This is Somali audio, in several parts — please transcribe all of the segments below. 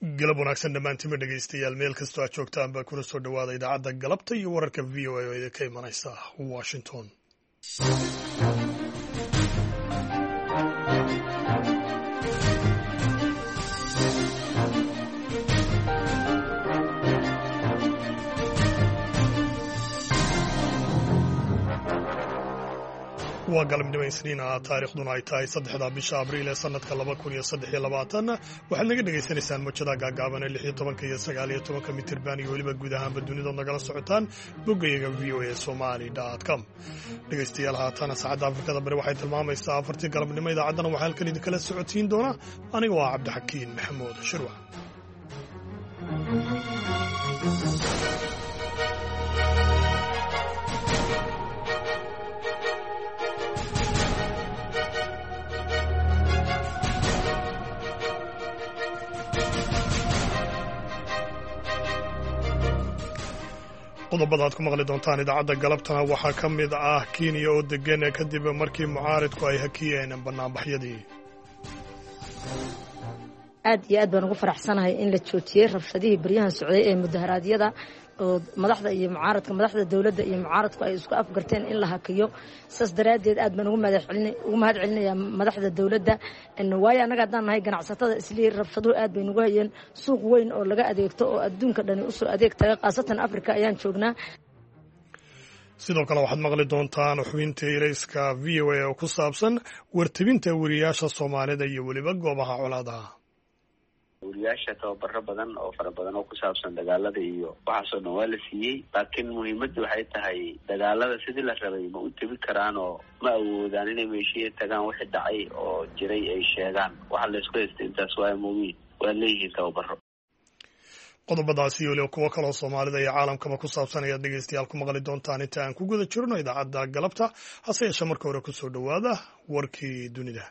galab wanaagsan dhammaantima dhegaystayaal meel kastoo aad joogtaan baa kuna soo dhowaada idaacadda galabta iyo wararka v o a oo idinka imanaysa washington. waa galabnimo isniin ah taariikhduna ay tahay 3 bisha abriil ee sanadka 2023 waxaad naga dhegaysanaysaan mojada gaagaaban ee 16 iyo 19 mitirban iyo weliba guud ahaanba dunida nagala socotaan boggayaga voasomali.com. dhegaystayaal haatana saacadda afrikada bari waxay tilmaamaysaa 4 galabnimo idaacaddana waxaa halkan idinkala socotiin doona aniga waa cabdixakiin maxamuud shirwac. qodobada aad ku maqli doontaan idaacadda galabtana waxaa ka mid ah Kenya oo degan kadib markii mucaaridku ay hakiyeen banaanbaxyadii. aad iyo aad baan ugu faraxsanahay in la joojiyey rabshadihii baryahan socday ee mudaharaadyada oo madaxda iyo mucaaradka madaxda dawladda iyo mucaaradku ay isku afgarteen in la hakiyo. saas daraadeed aad baan ugu mahad celinayaa madaxda dawladda waayo annaga haddaan nahay ganacsatada islii rabshaduhu aad bay nagu hayeen suuq weyn oo laga adeegto oo adduunka dhani usoo adeeg taga khaasatan afrika ayaan joognaa. sidoo kale waxaad maqli doontaan xubinta ilayska v o a oo ku saabsan wartabinta wariyaasha soomaalida iyo weliba goobaha colaadaha. wariyaasha tababaro badan oo fara badan oo ku saabsan dagaalada iyo waxaasoo dhan waa la siiyey, laakiin muhiimaddu waxay tahay dagaalada sidii la rabay ma u tebi karaan oo ma awoodaan inay meeshiya tagaan wixii dhacay oo jiray ay sheegaan. waxa la isku haystay intaas waa muhiim, waa leeyihiin tababaro. qodobadaasi iyo weliba kuwo kaloo soomaalida iyo caalamkaba ku saabsan ayaad dhegaystayaal ku maqli doontaan inta aan ku guda jirno idaacadda galabta. hase yeeshee marka hore kusoo dhowaada warkii dunida.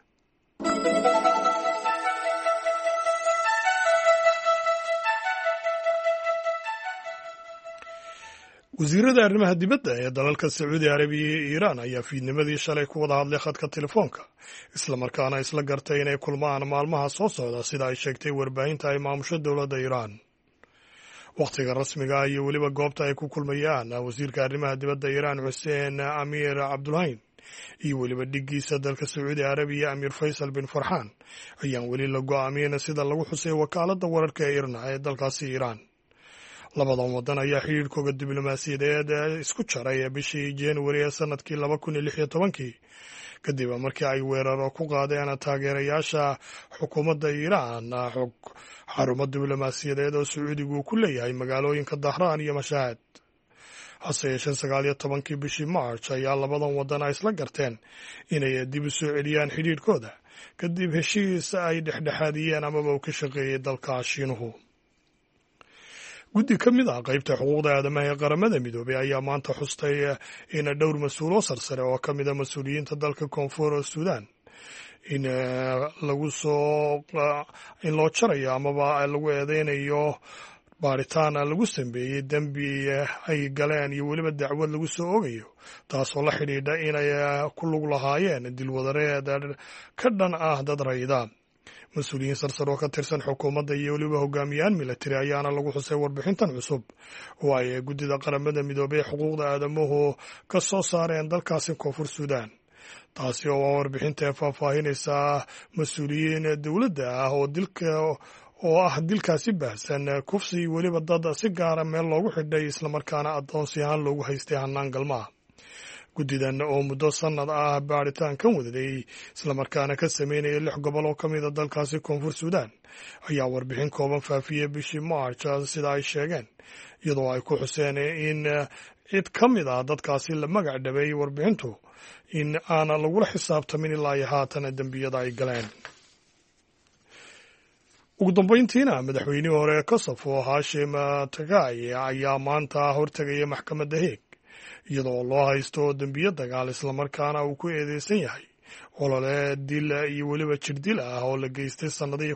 wasiirada arrimaha dibadda ee dalalka sacuudi arabiya iyo iiraan ayaa fiidnimadii shalay ku wada hadlay khadka telefoonka islamarkaana isla gartay inay kulmaan maalmaha soo socda sida ay sheegtay warbaahinta ay maamusho dowladda iiraan. wakhtiga rasmiga iyo weliba goobta ay ku kulmayaan wasiirka arrimaha dibadda iiraan xuseen amiir cabdulhayn iyo weliba dhiggiisa dalka sacuudi arabiya amiir faysal bin farxaan ayaan weli la go'aamin sida lagu xusay wakaaladda wararka ee irna ee dalkaasi iiraan. labadan waddan ayaa xidhiidhkooda diblomaasiyadeed isku jaray bishii January ee sanadkii 2016 kadib markii ay weeraro ku qaadeen taageerayaasha xukuumadda Iiraan xarumo diblomaasiyadeed oo Sacuudigu ku leeyahay magaalooyinka Dahraan iyo Mashhad. hase yeeshee 19 bishii March ayaa labadan waddan ay isla garteen inay dib u soo celiyaan xidhiidhkooda kadib heshiis ay dhexdhexaadiyeen amaba uu ka shaqeeyay dalka Shiinuhu. guddi ka mid ah qaybta xuquuqda aadamaha ee qaramada midoobay ayaa maanta xustay in dhowr mas-uul oo sarsare oo ka mid a mas-uuliyiinta dalka koonfur suudaan in loo jarayo amaba lagu eedeynayo baaritaan lagu sameeyey dembi ay galeen iyo weliba dacwad lagu soo ogayo taasoo la xidhiidha inay ku lug lahaayeen dilwadareed ka dhan ah dad rayida. mas-uuliyiin sarsar oo ka tirsan xukuumadda iyo weliba hogaamiyaan militari ayaana lagu xusay warbixintan cusub oo ay guddida qaramada midoobay ee xuquuqda aadamuhu ka soo saareen dalkaasi koonfur suudaan. taasi oo waa warbixinta ee faahfaahinaysa mas-uuliyiin dowladda ah oo ah dilkaasi baahsan kufsi weliba dad si gaara meel loogu xidhay islamarkaana addoonsi ahaan loogu haystay hannaan galmaa. guddidan oo muddo sannad ah baaritaan kan wadaday islamarkaana ka sameynaya 6 gobol oo ka mid a dalkaasi koonfur suudaan ayaa warbixin kooban faafiyey bishii March sida ay sheegeen, iyadoo ay ku xuseen in cid ka mid ah dadkaasi la magac dhabay warbixintu in aan lagula xisaabtamin ilaa iyo haatan dembiyada ay galeen. ugu dambayntiina madaxweynihii hore ee Kosovo Hashim Taqi ayaa maanta hortegaya maxkamadda Hague iyadoo loo haysto dembiyo dagaal islamarkaana uu ku eedeysan yahay olole dil iyo weliba jirdil ah oo la geystay sannadihii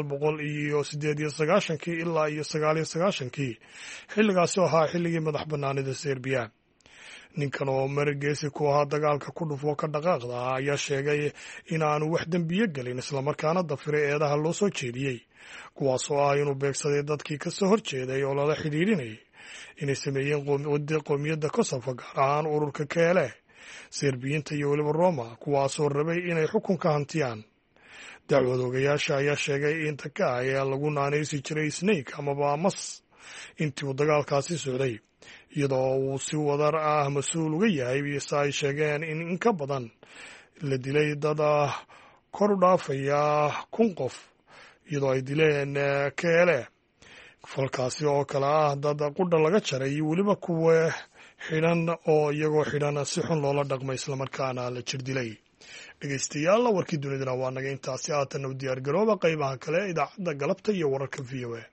1998 ilaa iyo 1999 xilligaasi oo ahaa xilligii madax bannaanida Serbiya. ninkan oo marageesi ku ahaa dagaalka ku dhufo ka dhaqaaqda ah ayaa sheegay in aanu wax dembiye gelin islamarkaana dafiray eedaha loo soo jeediyey kuwaasoo ah inuu beegsaday dadkii ka soo horjeeday oo lala xidhiidhinayay inay sameeyeen qowmiyadda kosovo gaar ahaan ururka keele serbiyiinta iyo weliba roma kuwaasoo rabay inay xukunka hantiyaan. dacwad ogayaasha ayaa sheegay in taka ayaa lagu naanaysi jiray snake amaba mas intii uu dagaalkaasi socday iyadoo uu si wadar ah mas-uul uga yahay se ay sheegeen in ka badan la dilay dad kor u dhaafaya 1,000 qof iyadoo ay dileen keele falkaasi oo kale ah dad qudha laga jaray iyo weliba kuwa xidhan oo iyagoo xidhan si xun loola dhaqmay islamarkaana la jir dilay. dhegeystayaal warkii dunidana waa naga intaasi haatan u diyaar garooba qaybaha kale idaacadda galabta iyo wararka VOA.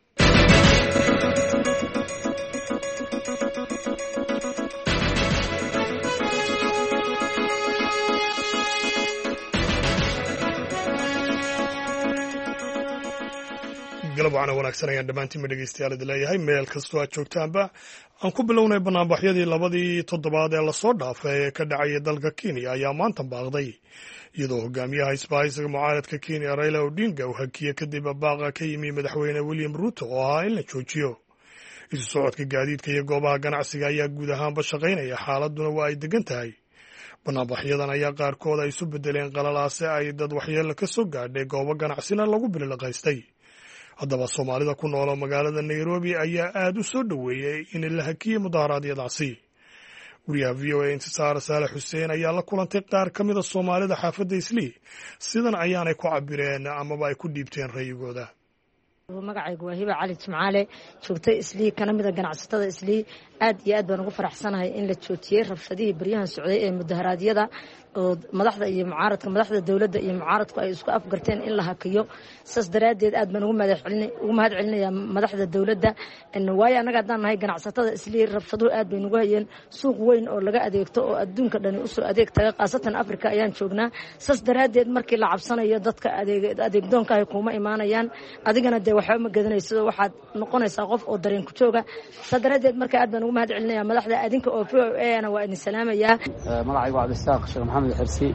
galab waxaana wanaagsan ayaan dhammaantiinba dhegeystayaal idin leeyahay meel kastoo aad joogtaanba. aan ku bilownay banaanbaxyadii 2 toddobaad ee lasoo dhaafay ee ka dhacaya dalka Kenya ayaa maanta baaqday iyadoo hogaamiyaha isbahaysiga mucaaradka Kenya Raila Odinga uu hakiyay kadib baaqa ka yimi madaxweyne William Ruto oo ahaa in la joojiyo isu socodka gaadiidka iyo goobaha ganacsiga ayaa guud ahaanba shaqaynaya xaaladuna waa ay degan tahay. banaanbaxyadan ayaa qaarkood ay isu bedeleen qalalaase ay dad waxyeello ka soo gaadhay goobo ganacsina lagu bililaqaystay. haddaba soomaalida ku nool magaalada Nairobi ayaa aad u soo dhoweeyey in la hakiyay mudaharaadyadaasi. wariyaha VOA Intisaar Saalax Xuseen ayaa la kulantay qaar ka mida soomaalida xaafadda Islii sidan ayaanay ku cabireen amaba ay ku dhiibteen ra'yigooda. magacaygu waa Hiba Cali Jimcaale joogtay Islii kana mid ah ganacsatada Islii aad iyo aad baan ugu faraxsanahay in la joojiyay rabshadihii baryahan socday ee mudaharaadyada oo madaxda iyo mucaaradka madaxda dawladda iyo mucaaradku ay isku afgarteen in la hakiyo saas daraadeed aad baan ugu mahad celinayaa madaxda dawladda waayo anaga haddaan nahay ganacsatada Islii rabshaduhu aad bay nagu hayeen suuq weyn oo laga adeegto oo adduunka dhani usoo adeeg taga qaasatan Afrika ayaan joognaa saas daraadeed markii la cabsanayo dadka adeegdoonka ay kuma imaanayaan adigana de waxba ma gadanayso waxaad noqonaysaa qof oo dareen ku jooga saas daraadeed marka aad baan ugu mahad celinayaa madaxda adinka oo VOA-na waa idin salaamayaa. magacaygu Cabdisaaq Sheekh Maxamed Xirsi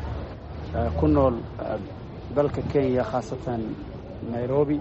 ku nool dalka Kenya khaasatan Nairobi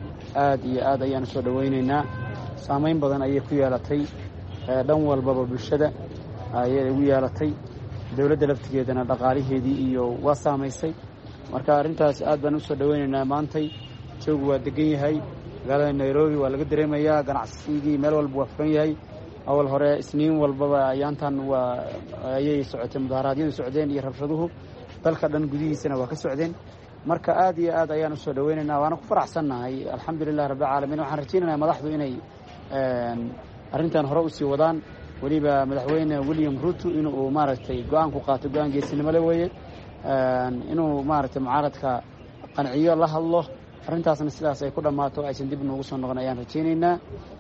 aad iyo aad ayaan soo dhaweynaynaa saameyn badan ayay ku yeelatay dhan walbaba bulshada ayay ugu yeelatay dawladda laftigeedana dhaqaalaheedii iyo waa saameysay marka arintaas aad baan u soo dhaweynaynaa maantay joogu waa degan yahay magaalada Nairobi waa laga dareemayaa ganacsigii meel walba waa furan yahay awal hore isniin walbaba ayaantan waa ayay socotay mudaharaadyadu socdeen iyo rabshaduhu dalka dhan gudihiisana waa ka socdeen marka aad iyo aad ayaan u soo dhaweynaynaa waana ku faraxsannahay alxamdulillahi rabbil caalamiin waxaan rajaynayaa madaxdu inay arrintan hore u sii wadaan weliba madaxweyne William Ruto inuu maaragtay go'aan ku qaato go'aan geesinimo leh weeye inuu maaragtay mucaaradka qanciyo la hadlo arrintaasna sidaas ay ku dhammaato aysan dib noogu soo noqon ayaan rajaynaynaa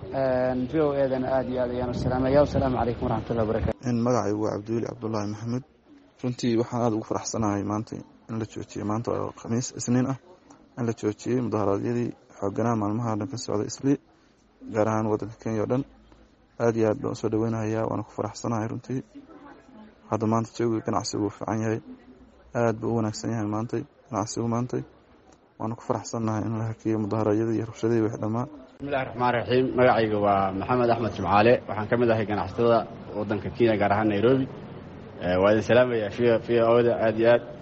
VOA-dana aad iyo aad ayaan u salaamayaa. Assalaamu calaykum waraxmatullahi wabarakaatu. magacaygu waa Cabdiweli Cabdullaahi Maxamed runtii waxaan aad ugu faraxsanahay maanta in la joojiyay maanta oo khamiis isniin ah in la joojiyay mudaharaadyadii xoogganaa maalmaha dhan ka socda Islii gaar ahaan waddanka Kenya oo dhan aad iyo aad baan soo dhaweynayaa waana ku faraxsanahay runtii hadda maanta jooga ganacsigu wuu fiican yahay aad buu u wanaagsan yahay maanta ganacsigu maanta waana ku faraxsanahay in la hakiyo mudaharaadyadii iyo rabshadihii wixii dhammaa. bismillahi raxmaani raxiim magacayga waa Maxamed Axmed Jimcaale waxaan ka mid ahay ganacsatada waddanka Kenya gaar ahaan Nairobi waa idin salaamayaa VOA-da aad iyo aad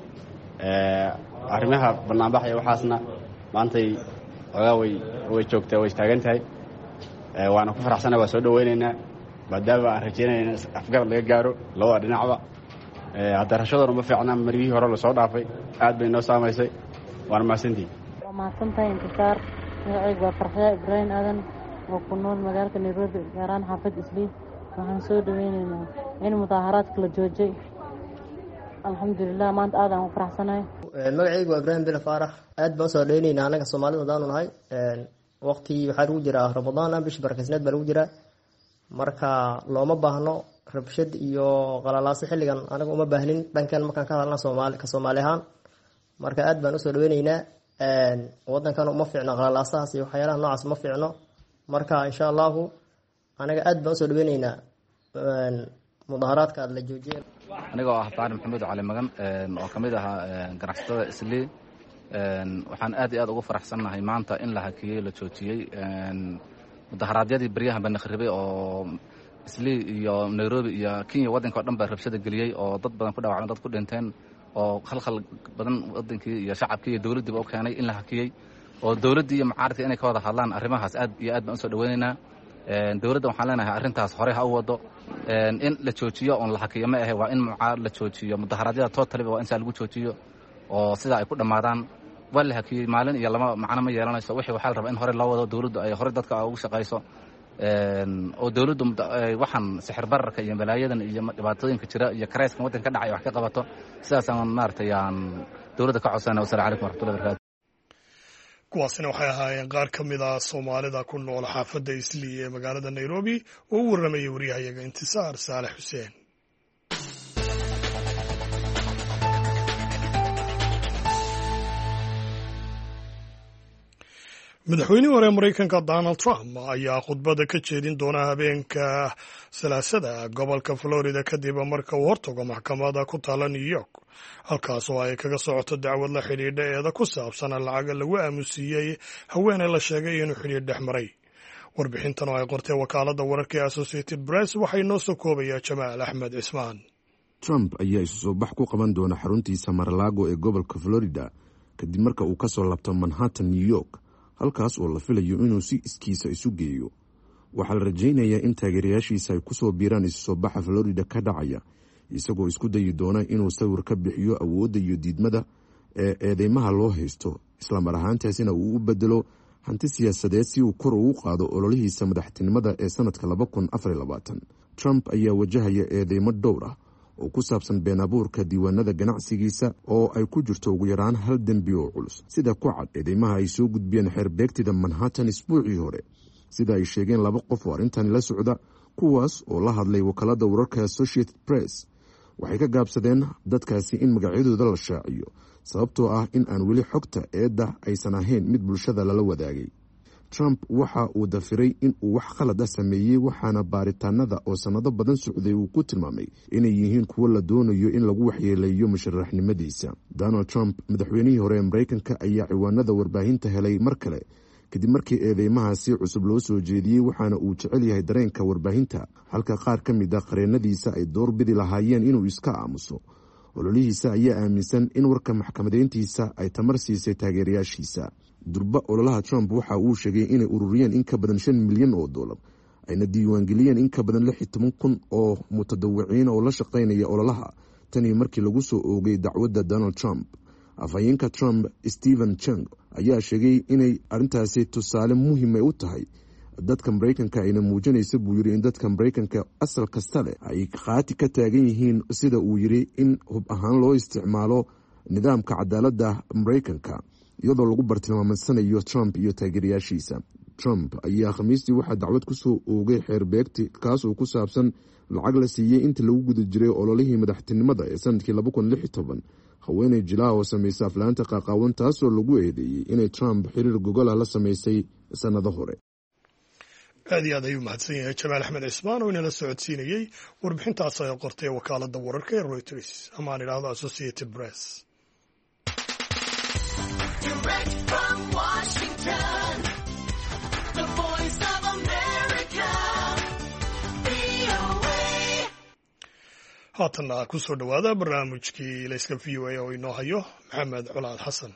arrimaha banaanbaxaya waxaasna maantay xogaa way joogtaa way istaagan tahay waana ku faraxsanahay waa soo dhaweynaynaa maadaama aan rajaynayna afgarad laga gaaro labada dhinacba hadda rabshaduna ma fiicna marihii hore lasoo dhaafay aad bay noo saamaysay waana mahadsantihiin. waa mahadsantahay Intisaar magacaygu waa Farxaya Ibrahim Aadan oo ku nool magaalada Nairobi gaar ahaan xaafadda Islii waxaan soo dhaweynaynaa in mudaaharaadka la joojiyay alxamdulilah maanta aad aan u faraxsanahay. magacaygu waa Ibrahim Bila Faarax aad baan soo dhaweynaynaa anaga Soomaalida hadaan nahay waqti waxaa lagu jiraa Ramadaan bish barakaysnaad baa lagu jiraa marka looma baahno rabshad iyo qalalaase xilligan anaga uma baahnin dhankan markaan ka hadalna Soomaali ahaan marka aad baan u soo dhaweynaynaa waddankan uma fiicno qalalaasahaas iyo waxyaalaha noocaas ma fiicno marka insha Allah anaga aad baan u soo dhaweynaynaa mudaharaadka la joojiyay. Anigoo ah Faarax Maxamed Cali Magan oo kamid ah ganacsatada Islii waxaan aad iyo aad ugu faraxsanahay maanta in la hakiyay la joojiyay mudaharaadyadii baryahan baan kharibay oo Islii iyo Nairobi iyo Kenya wadanka oo dhan baa rabshada galiyay oo dad badan ku dhaawacmeen dad ku dhinteen oo khalkhal badan wadankii iyo shacabkii iyo dawladdiiba u keenay in la hakiyay oo dawladda iyo mucaaradka inay ka wada hadlaan arrimahaas aad iyo aad baan u soo dhaweynaynaa. dawladda waxaan leenahay arrintaas hore ha u wado in la joojiyo oo la hakiyo ma ahe waa in mucaarad la joojiyo mudaharaadyada totally waa in saa lagu joojiyo oo sida ay ku dhamaadaan waa la hakiyay maalin iyo lama macna ma yeelanayso wixii waxa la rabaa in hore loo wado dawladdu ay hore dadka ugu shaqayso oo dawladdu waxaan sixir bararka iyo balaayadan iyo dhibaatooyinka jira iyo kareyskan wadanka ka dhacay wax ka qabato sidaas aan maartay aan dawladda ka codsanay. Wassalaamu calaykum waraxmatullahi wabarakaatu. kuwaasina waxay ahaayeen qaar ka mid ah Soomaalida ku nool xaafadda Islii ee magaalada Nairobi oo u warramayay wariyahayaga Intisaar Saalax Xuseen. madaxweynihii hore Mareykanka Donald Trump ayaa khudbada ka jeedin doona habeenka Salaasada gobolka Florida kadib marka uu hortago maxkamadda ku taala New York halkaas oo ay kaga socoto dacwad la xidhiidha eeda ku saabsan lacag lagu aamusiiyey haweeney la sheegay inuu xidhiidh dhex maray. warbixintan oo ay qortay wakaaladda wararka ee Associated Press waxay noo soo koobayaa Jamaal Axmed Cismaan. Trump ayaa isu soo bax ku qaban doona xaruntiisa Mar-a-Lago ee gobolka Florida kadib marka uu ka soo laabto Manhattan, New York, halkaas oo la filayo inuu si iskiisa isu geeyo. waxaa la rajaynayaa in taageerayaashiisa ay ku soo biiraan isu soo baxa Florida ka dhacaya, isagoo isku dayi doona inuu sawir ka bixiyo awoodda iyo diidmada ee eedeymaha loo haysto, isla mar ahaantaasina uu u bedelo hanti siyaasadeed si uu kor ugu qaado ololihiisa madaxtinimada ee sanadka 2024. Trump ayaa wajahaya eedeymo dhowr ah oo ku saabsan been abuurka diiwaanada ganacsigiisa oo ay ku jirto ugu yaraan hal dembi oo culus, sida ku cad eedeymaha ay soo gudbiyeen xeerbeegtida Manhattan isbuucii hore. sida ay sheegeen 2 qof oo arrintan la socda, kuwaas oo la hadlay wakaaladda wararka Associated Press, waxay ka gaabsadeen dadkaasi in magacyadooda la shaaciyo sababtoo ah in aan weli xogta eedda aysan ahayn mid bulshada lala wadaagay. Trump waxa uu dafiray in uu wax khalad ah sameeyey, waxaana baaritaanada oo sanado badan socday uu ku tilmaamay inay yihiin kuwo la doonayo in lagu waxyeeleeyo musharaxnimadiisa. Donald Trump, madaxweynihii hore ee Mareykanka, ayaa ciwaanada warbaahinta helay mar kale kadib markii eedeymahaasi cusub loo soo jeediyey, waxaana uu jecel yahay dareenka warbaahinta, halka qaar ka mid ah qareenadiisa ay door bidi lahaayeen inuu iska aamuso. ololihiisa ayaa aaminsan in warka maxkamadeyntiisa ay tamar siisay taageerayaashiisa. durba ololaha Trump waxa uu sheegay inay ururiyeen in ka badan $5 milyan oo dollar, ayna diiwaangeliyeen in ka badan 16,000 oo mutadawiciin oo la shaqaynaya ololaha tani markii lagu soo oogay dacwadda Donald Trump. afhayeenka Trump, Stephen Chung, ayaa sheegay inay arrintaasi tusaale muhiim u tahay dadka Mareykanka, ayna muujinaysa buu yiri in dadka Mareykanka asal kasta leh ay qaati ka taagan yihiin, sida uu yiri in hub ahaan loo isticmaalo nidaamka cadaaladda Mareykanka iyadoo lagu bartilmaameedsanayo Trump iyo taageerayaashiisa. Trump ayaa Khamiistii waxaa dacwad ku soo oogay xeerbeegti kaas oo ku saabsan lacag la siiyey inta lagu guda jiray ololihii madaxtinimada ee sanadkii 2016 haweeney jilaa oo samaysay aflaanta qaaqaawan, taasoo lagu eedeeyey inay Trump xiriir gogol ah la samaysay sanado hore. aad iyo aad ayuu mahadsan yahay Jamaal Axmed Cismaan oo inala socodsiinayay warbixintaas ay qortay wakaaladda wararka ee Reuters ama aan idhaahdo Associated Press. haatanna ku soo dhowaada barnaamijkii layska VOA oo inoo hayo Maxamed Colaad Xasan.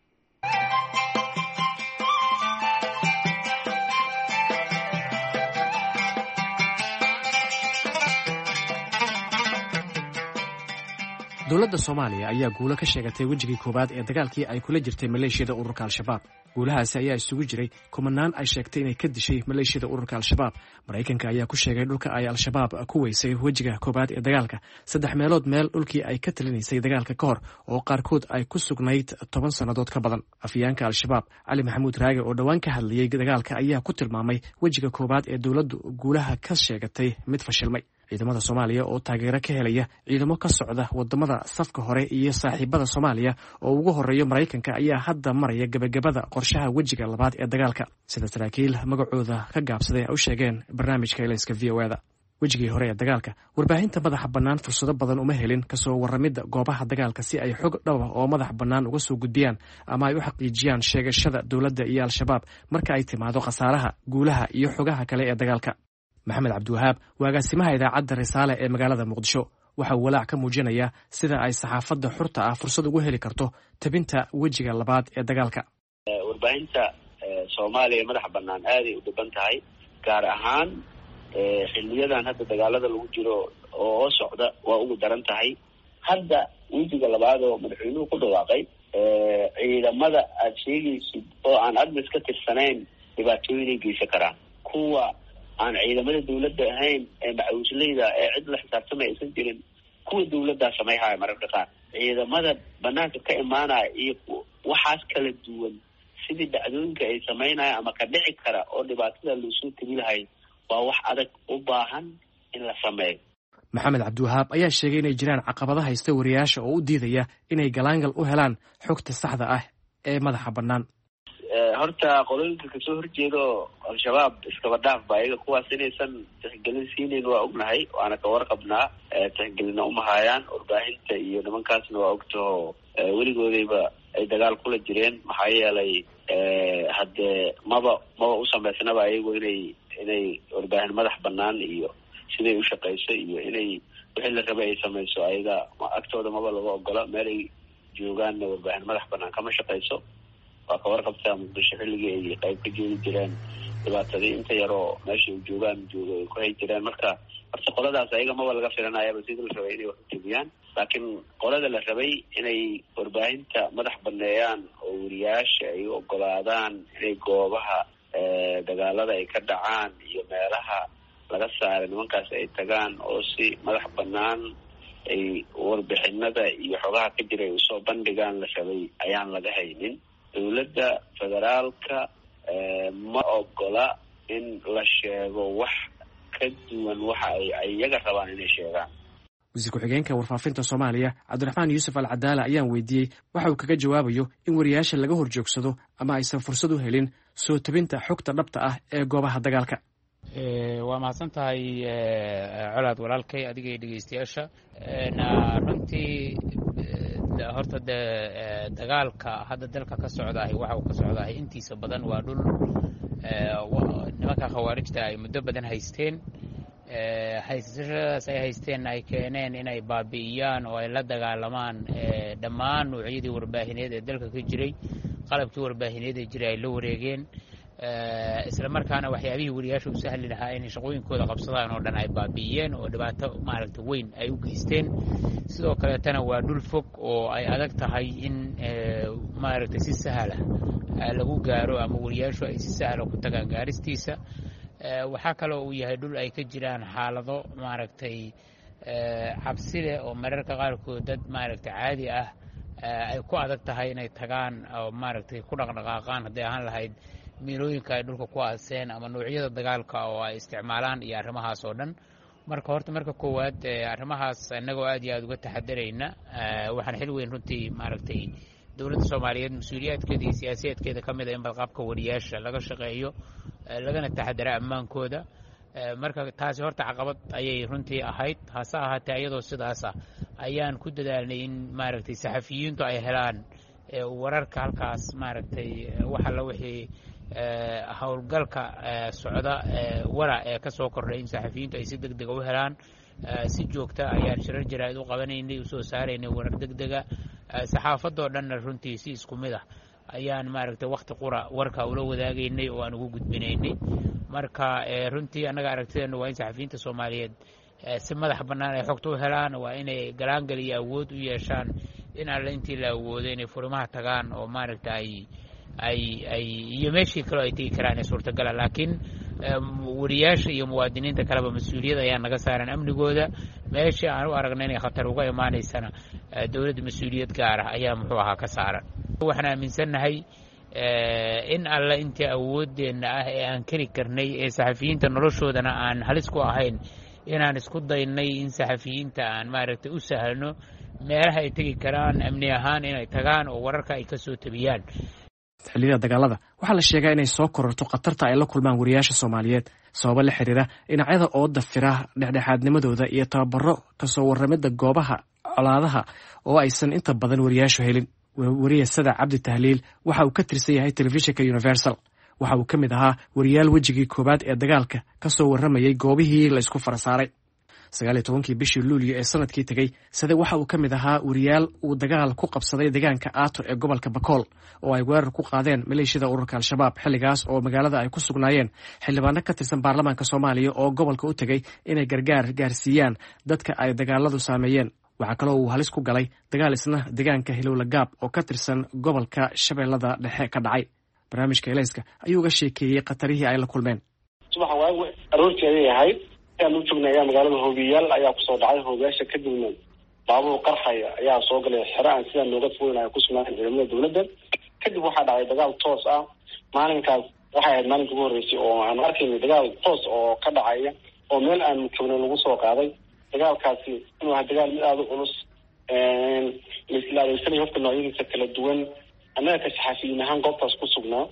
dowladda Soomaaliya ayaa guulo ka sheegatay wejigii koowaad ee dagaalkii ay kula jirtay maleeshiyada ururka Al-Shabaab. guulahaasi ayaa isugu jiray kumanaan ay sheegtay inay ka dishay maleeshiyada ururka Al-Shabaab. Mareykanka ayaa ku sheegay dhulka ay Al-Shabaab ku weysay wejiga koowaad ee dagaalka 3 meelood meel dhulkii ay ka talinaysay dagaalka ka hor oo qaarkood ay ku sugnayd 10 sannadood ka badan. afyaanka Al-Shabaab Cali Maxamuud Raage oo dhawaan ka hadlayay dagaalka ayaa ku tilmaamay wejiga koowaad ee dowladdu guulaha ka sheegatay mid fashilmay. ciidamada Soomaaliya oo taageero ka helaya ciidamo ka socda wadamada safka hore iyo saaxiibada Soomaaliya oo ugu horeeyo Mareykanka ayaa hadda maraya gabagabada qorshaha wejiga labaad ee dagaalka, sida saraakiil magacooda ka gaabsaday u sheegeen barnaamijka Ilayska VOA-da. wejigii hore ee dagaalka warbaahinta madaxa bannaan fursado badan uma helin kasoo warramidda goobaha dagaalka si ay xog dhaba oo madax bannaan uga soo gudbiyaan ama ay u xaqiijiyaan sheegashada dowladda iyo al-shabaab marka ay timaado khasaaraha guulaha iyo xogaha kale ee dagaalka maxamed cabdiwahaab waa agaasimaha idaacadda risaale ee magaalada muqdisho waxa uu walaac ka muujinayaa sida ay saxaafadda xurta ah fursad ugu heli karto tabinta wejiga labaad ee dagaalka. warbaahinta soomaaliya madaxa bannaan aaday u dhiban tahay, gaar ahaan xiliyadan hadda dagaalada lagu jiro oo socda waa ugu daran tahay. hadda wejiga labaad oo madaxweynuhu ku dhawaaqay, ciidamada aada sheegaysid oo aan admis ka tirsanayn dhibaatooyinay geysan karaan. kuwa aan ciidamada dawladda ahayn ee macawisleyda ee cid la xisaabtamay aysan jirin, kuwa dawladdaa samayhaya mararka qaar. ciidamada banaanka ka imaanaya iyo waxaas kala duwan sidii dhacdooyinka ay samaynaya ama ka dhici kara oo dhibaatada loosoo tegi lahay waa wax adag u baahan in la sameeyo. maxamed cabdiwahaab ayaa sheegay inay jiraan caqabado haysta wariyaasha oo u diidaya inay galaangal u helaan xogta saxda ah ee madaxa bannaan. horta qolooyinka kasoo horjeedo al-shabaab iskaba dhaaf ba iyaga kuwaas inaysan tixgelin siinayn waa ognahay, waana ka warqabnaa. tixgelina umahayaan warbaahinta iyo nimankaasna waa ogtaho weligoodayba ay dagaal kula jireen. maxaa yeelay haddee maba u samaysnaba iyagu inay warbaahin madax bannaan iyo siday u shaqayso iyo inay wixii la rabay ay samayso ayaga agtooda maba laga ogola. meel ay joogaanna warbaahin madax bannaan kama shaqayso. waa ka warqabtaa muqdisho xilligii ay qayb ka joogi jireen dhibaatadii inta yaroo meesha joogaan joogo ay ku hay jireen. marka horta qoladaas ayaga maba laga filanayaba sidii la rabay inay wax u jebiyaan. laakiin qolada la rabay inay warbaahinta madax baneeyaan oo wariyaasha ay u ogolaadaan inay goobaha dagaalada ay ka dhacaan iyo meelaha laga saaray nimankaas ay tagaan oo si madax bannaan ay warbixinada iyo xogaha ka jira ay usoo bandhigaan la rabay ayaan laga haynin. dawladda federaalka ma ogola in la sheego wax ka duwan waxa ay iyaga rabaan inay sheegaan. wasiir ku-xigeenka warfaafinta soomaaliya cabdiraxmaan yuusuf al cadaala ayaan weydiiyey waxa uu kaga jawaabayo in wariyaasha laga horjoogsado ama aysan fursad u helin soo tabinta xogta dhabta ah ee goobaha dagaalka. waa mahadsan tahay colaad walaalkay adiga iyo dhegeystayaasha. runtii horta dagaalka hadda dalka ka socdaahay waxa uu ka socdaahay intiisa badan waa dhul nimanka khawaarijta ay muddo badan haysteen. haysashadaas ay haysteen ay keeneen inay baabi'iyaan oo ay la dagaalamaan dhammaan noocyadii warbaahineed ee dalka ka jiray. qalabkii warbaahineed ee jiray ay la wareegeen, isla markaana waxyaabihii wariyaasha u sahli lahaa inay shaqooyinkooda qabsadaan oo dhan ay baabi'iyeen oo dhibaato maaragta weyn ay u geysteen. sidoo kaleetana waa dhul fog oo ay adag tahay in maaragtay si sahla lagu gaaro ama wariyaashu ay si sahla ku tagaan gaaristiisa. waxaa kaloo uu yahay dhul ay ka jiraan xaalado maaragtay cabsi leh oo mararka qaarkood dad maaragtay caadi ah ay ku adag tahay inay tagaan oo maaragtay ku dhaqdhaqaaqaan hadday ahaan lahayd miilooyinka ay dhulka ku aaseen ama noocyada dagaalka oo ay isticmaalaan iyo arrimahaas oo dhan. marka koowaad arrimahaas innagoo aad iyo aad uga taxadarayna waxaan xil weyn runtii maaragtay dowladda soomaaliyeed mas-uuliyaadkeeda iyo siyaasiyaadkeeda ka mid a in badqabka wariyaasha laga shaqeeyo lagana taxadara ammaankooda. marka taasi horta caqabad ayay runtii ahayd. hase ahaatee iyadoo sidaasa ayaan ku dadaalnay in maaragtay saxafiyiintu ay helaan wararka halkaas maaragtay wax alla wixii howlgalka socda wara ee ka soo kordhay in saxafiyiintu ay si deg dega u helaan. si joogta ayaan shirar jaraa'id u qabanaynay, usoo saaraynay warar deg dega. saxaafadoo dhanna runtii si isku mid ah ayaan maaragtay wakti qura warka ula wadaagaynay oo aan ugu gudbinaynay. marka runtii annaga aragtideenna waa in saxafiyiinta soomaaliyeed si madax bannaan ay xogta u helaan, waa inay galaangal iyo awood u yeeshaan in alle intii la awoodo inay furimaha tagaan oo maaragta ay iyo meeshii kaleo ay tegi karaan ee suurtagala. laakiin wariyaasha iyo muwaadiniinta kaleba mas-uuliyad ayaa naga saaran amnigooda. meeshii aan u aragna inay khatar uga imaanaysana dowladda mas-uuliyad gaar ah ayaa muxuu ahaa ka saaran. waxaan aaminsannahay in alle intii awooddeenna ah ee aan keri karnay ee saxafiyiinta noloshoodana aan halis ku ahayn inaan isku daynay in saxafiyiinta aan maaragtay u sahlno meelaha ay tegi karaan amni ahaan inay tagaan oo wararka ay ka soo tabiyaan. xilliyada dagaalada waxaa la sheegaa inay soo kororto khatarta ay la kulmaan wariyaasha Soomaaliyeed sababo la xiriira dhinacyada oo dafira dhexdhexaadnimadooda iyo tababaro kasoo warramida goobaha colaadaha oo aysan inta badan wariyaashu helin. Wariyasada Cabdi Tahliil waxa uu ka tirsan yahay telefishinka Universal. Waxa uu ka mid ahaa wariyaal wejigii koobaad ee dagaalka kasoo warramayay goobihii la isku farasaaray. 19 bishii Luulyo ee sanadkii tagay sida waxa uu ka mid ahaa wariyaal uu dagaal ku qabsaday deegaanka Aato ee gobolka Bakool oo ay weerar ku qaadeen maleeshiyada ururka Al-Shabaab xilligaas oo magaalada ay ku sugnaayeen xildhibaano ka tirsan baarlamaanka Soomaaliya oo gobolka u tagay inay gargaar gaarsiiyaan dadka ay dagaaladu saameeyeen. Waxa kale oo uu halis ku galay dagaal isna deegaanka Hilowla Gaab oo ka tirsan gobolka Shabeellada Dhexe ka dhacay. Barnaamijka Elayska ayuu uga sheekeeyay qatarihii ay la kulmeen. Subax waagu aroortii ayay ahayd ayaan u joognay magaalada Hoobiyaal ayaa kusoo dhacay hoogaasha kadibna baabuur qarxaya ayaa soo galay xero aan sida nooga fogeyn ay ku sugnaan ciidamada dowladda. Kadib waxaa dhacay dagaal toos ah maalinkaas waxay ahayd maalintii ugu horreysay oo aan arkaynay dagaal toos oo ka dhacaya oo meel aan joognay lagu soo qaaday. dagaalkaasi inuu ahaa dagaal mid aada u culus la adeegsanay hofka noocyadiisa kala duwan. annaga ka saxafiyiin ahaan goobtaas ku sugnaa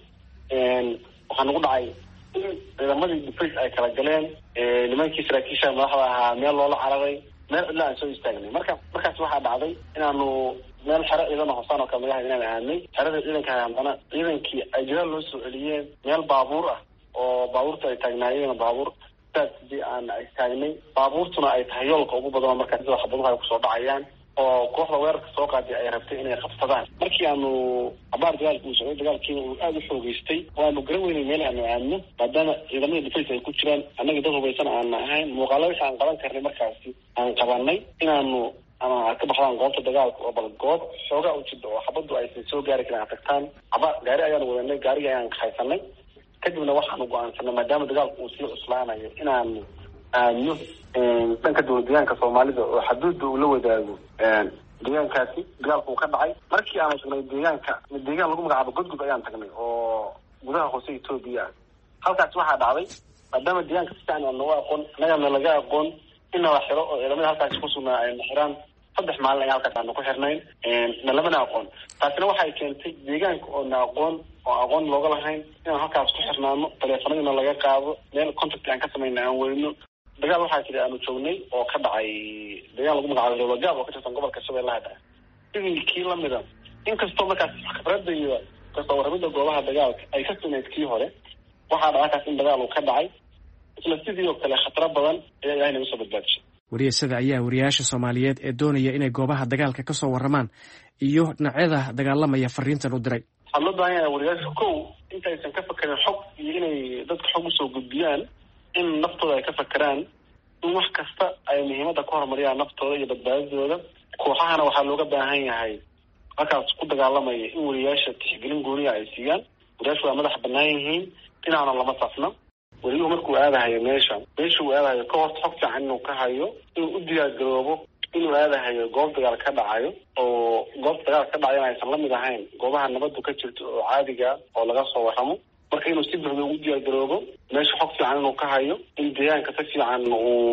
waxaa nagu dhacay in ciidamadii defense ay kala galeen nimankii saraakiisha madaxda ahaa meel loola cararay meel cidla aan soo istaagnay markaas waxaa dhacday inaanu meel xero ciidan hosaan oo kale magaxa inaan aadnay xerada ciidanka haddana ciidankii ay jiraal loo soo celiyeen meel baabuur ah oo baabuurta ay taagnaayeen baabuur sidii aan istaagnay baabuurtuna ay tahay yoolka ugu badan markaa sida xabaduhu ay kusoo dhacayaan oo kooxda weerarka soo qaaday ay rabtay inay qabsadaan. markii aanu abaar dagaalka uu socday dagaalkiina uu aada u xoogeystay waanu garan weynay meel aanu aadno maadaama ciidamada defense ay ku jiraan annaga dad hubaysan aana ahayn muuqaalo wixii aan qaban karnay markaasi aan qabanay inaanu ama ka baxdaan goobta dagaalka oo bal goob xoogaa u jidda oo xabadu aysan soo gaari karin aad tagtaan gaari ayaanu wadanay gaariga ayaan haysanay kadibna waxaanu go-aansanay maadaama dagaalku uu sii cuslaanayo inaanu aadno dhanka dowlad deegaanka Soomaalida oo xuduudda uu la wadaago deegaankaasi dagaalku uu ka dhacay. markii aanu tagnay deegaan lagu magacaabo Godgod ayaan tagnay oo gudaha hoose Itoobiya ah. halkaas waxaa dhacday maadaama deegaanka si fiican aan nooga aqoon annagana laga aqoon in la xiro oo ciidamada halkaas ku sugnaa ay xiraan 3 maalin ayaa halkaas aanu ku xirnayn lamana aqoon. taasina waxay keentay deegaanka oo na aqoon looga lahayn inaan halkaas ku xirnaano taleefanadina laga qaado meel contact aan ka samayna aan weyno. dagaal waxaa jira aanu joognay oo ka dhacay deegaan lagu magacaabo Hilowla Gaab oo ka tirsan gobolka Shabeellaha Dhexe. sidii kii lamida inkastoo markaas khibradda iyo kasoo warramida goobaha dagaalka ay ka sunayd kii hore waxaa dhacakaas in dagaal uu ka dhacay isla sidii oo kale khataro badan ayaa ilaahay nagu soo badbaadishay. wariyasada ayaa wariyaasha Soomaaliyeed ee doonaya inay goobaha dagaalka ka soo warramaan iyo dhinacyada dagaalamaya fariintan u diray. waxaa loo baahan yahay wariyaasha kow intaysan ka fakerin xog iyo inay dadka xog usoo gudbiyaan in naftooda ay ka fakeraan in wax kasta ay muhiimadda ku horumariyaan naftooda iyo badbaadadooda. kooxahana waxaa looga baahan yahay halkaas ku dagaalamaya in wariyaasha tixgelin gooniya ay siiyaan. wariyaashu waa madax bannaan yihiin inaana lama safno. wariyuhu markuu aadahayo meesha uu aadahayo ka horta xog fiican inuu ka hayo inuu u diyaargaroobo inuu aadahayo goob dagaal ka dhacayo oo goobta dagaal ka dhacayana aysan lamid ahayn goobaha nabaddu ka jirto oo caadiga oo laga soo warramo. marka inuu si buuxda ugu diyaargaroobo meesha xog fiican inuu ka hayo in deegaanka si fiican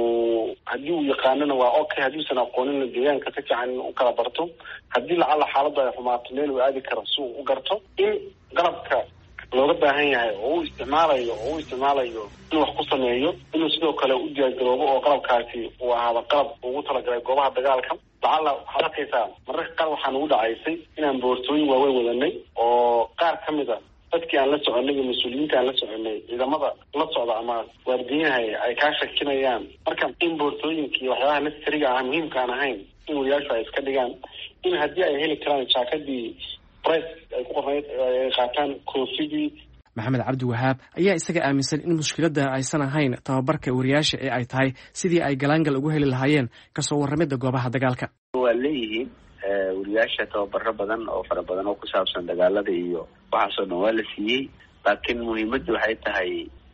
uu haddii uu yaqaanana waa okay haddiiusan aqoonina deegaanka si fiican u kala barto haddii lacala xaaladda ay xumaato meel uu aadi karo si uu u garto in qalabka looga baahan yahay oo uu isticmaalayo inuu wax ku sameeyo inuu sidoo kale u diyaargaroobo oo qalabkaasi uu ahaado qalab ugu talagalay goobaha dagaalka. lacala waxaad arkaysaa mararka qaar waxaa nagu dhacaysay inaan boortooyin waaweyn wadanay oo qaar ka mid a dadkii aan la soconay iyo mas-uuliyiinta aan la soconay ciidamada la socda ama waardiyaha ay kaa shakinayaan. marka in boortooyinkii waxyaabaha necessariga ah muhiimka aan ahayn in wariyaashu ay iska dhigaan in haddii ay heli karaan jaakadii price ay ku qornayd ay qaataan koofidii. Maxamed Cabdi Wahaab ayaa isaga aaminsan in mushkiladda aysan ahayn tababarka wariyaasha ee ay tahay sidii ay galaangal ugu heli lahaayeen kasoo warramida goobaha dagaalka. waa leeyihiin wariyaasha tababaro badan oo fara badan oo ku saabsan dagaalada iyo waxaasoo dhan waa la siiyey laakiin muhiimaddu waxay tahay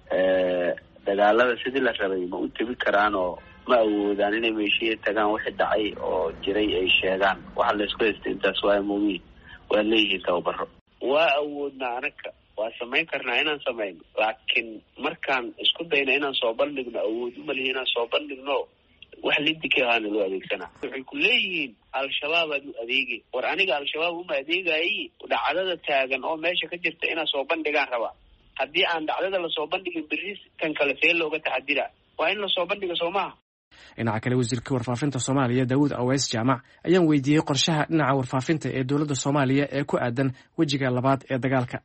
dagaalada sidii la rabay ma u tebi karaan oo ma awoodaan inay meeshii tagaan wixii dhacay oo jiray ay sheegaan. waxa la isku haystay intaas waa muhiim. waa leeyihiin tababaro waa awoodnaa anaga waa samayn karnaa inaan samayno laakiin markaan isku dayna inaan soo bandhigno awood uma lihi inaan soo bandhigno wax lidika ahaana loo adeegsanaa. waxay ku leeyihiin al-shabaab aad u adeegay. war aniga al-shabaab uma adeegayay, dhacdada taagan oo meesha ka jirta inaan soo bandhigaan rabaa. haddii aan dhacdada lasoo bandhigin berris kan kale see looga taxadira, waa in lasoo bandhiga soo maaha. dhinaca kale wasiirka warfaafinta Soomaaliya Daawud Aweys Jaamac ayaan weydiiyey qorshaha dhinaca warfaafinta ee dowladda Soomaaliya ee ku aadan wejiga labaad ee dagaalka.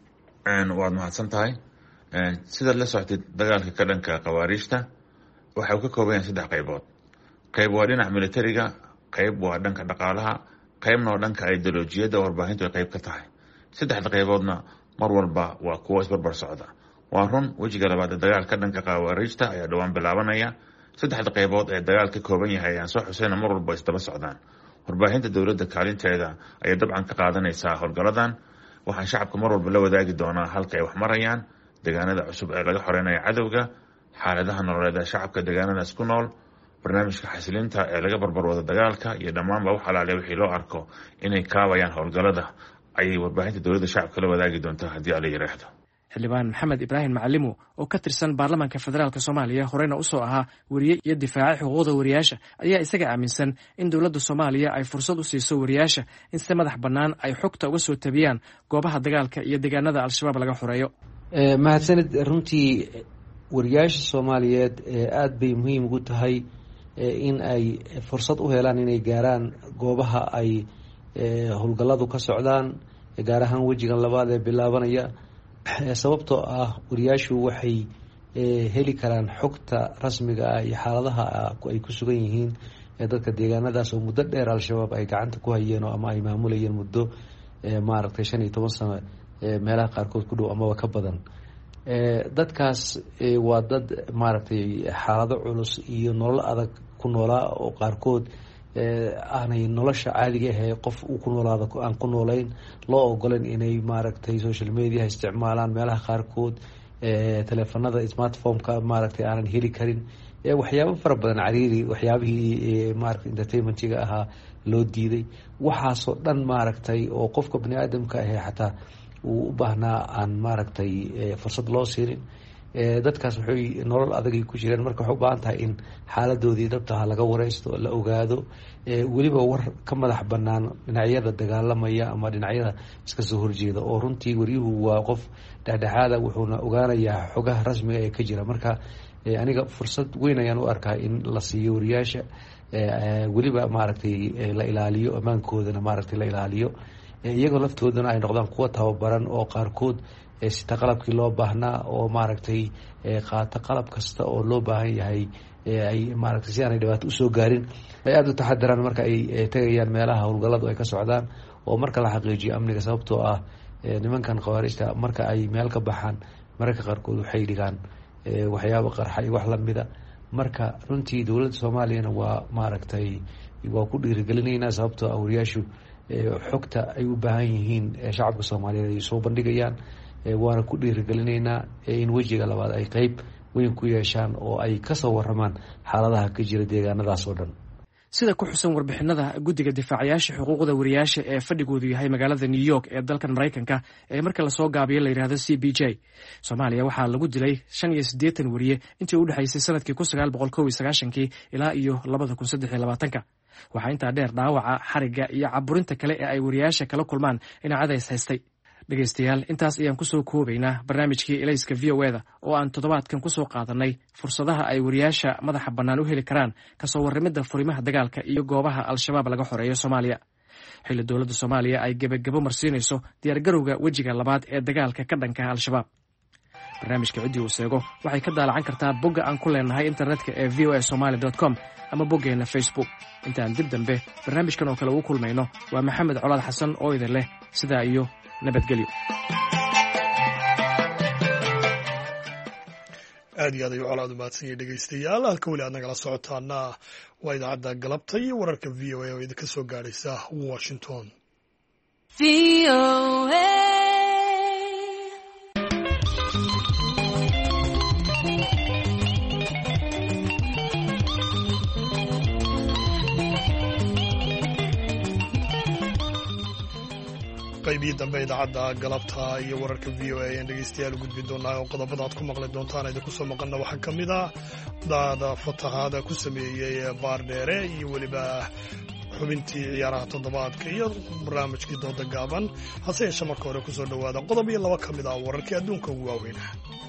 waad mahadsan tahay. sida la socotay dagaalka ka dhanka qawaariijta waxa uu ka kooban yahay 3 qaybood. qayb waa dhinaca militariga, qayb waa dhanka dhaqaalaha, qaybna waa dhanka ideolojiyadda warbaahintu ay qayb ka tahay. 3 qayboodna mar walba waa kuwo isbarbar socda. waa run wejiga labaad ee dagaalka dhanka qawaariijta ayaa dhawaan bilaabanaya. 3 qaybood ee dagaal ka kooban yahay ayaan soo xusayna mar walba isdaba socdaan. warbaahinta dowladda kaalinteeda ayay dabcan ka qaadanaysaa howlgaladan. waxaan shacabka mar walba la wadaagi doonaa halka ay wax marayaan, deegaanada cusub ee laga xoreynayo cadowga, xaaladaha nololeed ee shacabka deegaanadaas ku nool, barnaamijka xasilinta ee laga barbarwado dagaalka iyo dhammaanba wax alaale wixii loo arko inay kaabayaan howlgalada ayay warbaahinta dowladda shacabka la wadaagi doontaa haddii ala yiraahdo. xildhibaan Maxamed Ibraahim Macalimo oo ka tirsan baarlamaanka federaalka Soomaaliya horeyna u soo ahaa wariye iyo difaaca xuquuqda wariyaasha ayaa isaga aaminsan in dowladda Soomaaliya ay fursad u siiso wariyaasha in si madax bannaan ay xogta uga soo tabiyaan goobaha dagaalka iyo deegaanada al-shabaab laga xoreeyo. mahadsanid. runtii wariyaasha Soomaaliyeed aad bay muhiim ugu tahay in ay fursad u helaan inay gaaraan goobaha ay howlgalladu ka socdaan, gaar ahaan wejigan labaad ee bilaabanaya. sababtoo ah wariyaashu waxay heli karaan xogta rasmiga ah iyo xaaladaha ay ku sugan yihiin dadka deegaanadaas oo muddo dheer al-shabaab ay gacanta ku hayeen ama ay maamulayeen muddo maaragtay 15 sano meelaha qaarkood ku dhow amaba ka badan. dadkaas waa dad maaragtay xaalado culus iyo nolol adag ku noolaa oo qaarkood aanay nolosha caadiga ahee qof uu ku noolaado aan ku noolayn, loo ogolan inay maaragtay social media isticmaalaan, meelaha qaarkood teleefanada smartphone-ka maaragtay aanan heli karin, waxyaabo fara badan cariiri, waxyaabihii maaragtay entertainmentiga ahaa loo diiday. waxaasoo dhan maaragtay oo qofka bani aadamka ahee xataa uu u baahnaa aan maaragtay fursad loo siinin. dadkaas waxay nolol adagay ku jireen, marka waxay u baahan tahay in xaaladoodii dhabtaha laga wareysto, la ogaado, weliba war ka madax bannaan dhinacyada dagaalamaya ama dhinacyada iska soo horjeeda. oo runtii wariyuhu waa qof dhexdhexaada, wuxuuna ogaanayaa xogaha rasmiga ee ka jira. marka aniga fursad weyn ayaan u arkaa in la siiyo wariyaasha, weliba maaragtay la ilaaliyo ammaankoodana maaragtay la ilaaliyo, iyagoo laftoodana ay noqdaan kuwa tababaran oo qaarkood sita qalabkii loo baahnaa oo maaragtay qaata qalab kasta oo loo baahan yahay, ay maaragtay si aanay dhibaato usoo gaarin, ay aada u taxadiraan marka ay tegayaan meelaha howlgalladu ay ka socdaan, oo marka la xaqiijiyo amniga. sababtoo ah nimankan khawaarijta marka ay meel ka baxaan mararka qaarkood waxay dhigaan waxyaabo qarxa iyo wax lamida. marka runtii dowladda Soomaaliyana waa maaragtay waa ku dhiirigelinaynaa, sababtoo ah wariyaashu xogta ay u baahan yihiin shacabka Soomaaliyeed ay soo bandhigayaan. waana ku dhiirigelinaynaa in wejiga labaad ay qayb weyn ku yeeshaan oo ay kasoo waramaan xaaladaha ka jira deegaanadaas oo dhan. sida ku xusan warbixinada guddiga difaacayaasha xuquuqda wariyaasha ee fadhigoodu yahay magaalada New York ee dalkan Mareykanka ee marka la soo gaabiyo la yiraahdo CPJ, Soomaaliya waxaa lagu dilay 85 wariye intii u dhaxaysay sanadkii 1991 ilaa iyo 2023. waxaa intaa dheer dhaawaca, xariga iyo caburinta kale ee ay wariyaasha kala kulmaan dhinacyada is haystay. dhegeystayaal, intaas ayaan kusoo koobaynaa barnaamijkii Elayska VOA-da oo aan toddobaadkan kusoo qaadanay fursadaha ay wariyaasha madaxa bannaan u heli karaan kasoo warramidda furimaha dagaalka iyo goobaha al-shabaab laga xoreeyo Soomaaliya, xilli dowladda Soomaaliya ay gebagabo marsiinayso diyaargarowga wejiga labaad ee dagaalka ka dhanka al-shabaab. barnaamijka ciddii uu seego waxay ka daalacan kartaa bogga aan ku leenahay internetka ee voasomali.com ama boggeena Facebook. intaan dib dambe barnaamijkan oo kale ugu kulmayno, waa Maxamed Colaad Xasan oo idin leh sidaa iyo nabadgelyo. aad iyo aad ayuu colaad u mahadsanyahay dhegeystayaal. halka weli aad nagala socotaana waa idaacadda galabta iyo wararka VOA oo idinka soo gaadhaysa Washington. qaybihii dambe idaacadda galabta iyo wararka v o a ayaan dhegaystayaal u gudbi doonaa oo qodobada aad ku maqli doontaan idinku soo maqanna waxaa ka mid ah daada fatahaada ku sameeyey baardheere iyo weliba xubintii ciyaaraha toddobaadka iyo barnaamijkii dooda gaaban hase yeeshe marka hore kusoo dhowaada qodob iyo laba ka mid ah wararkii adduunka ugu waaweyna.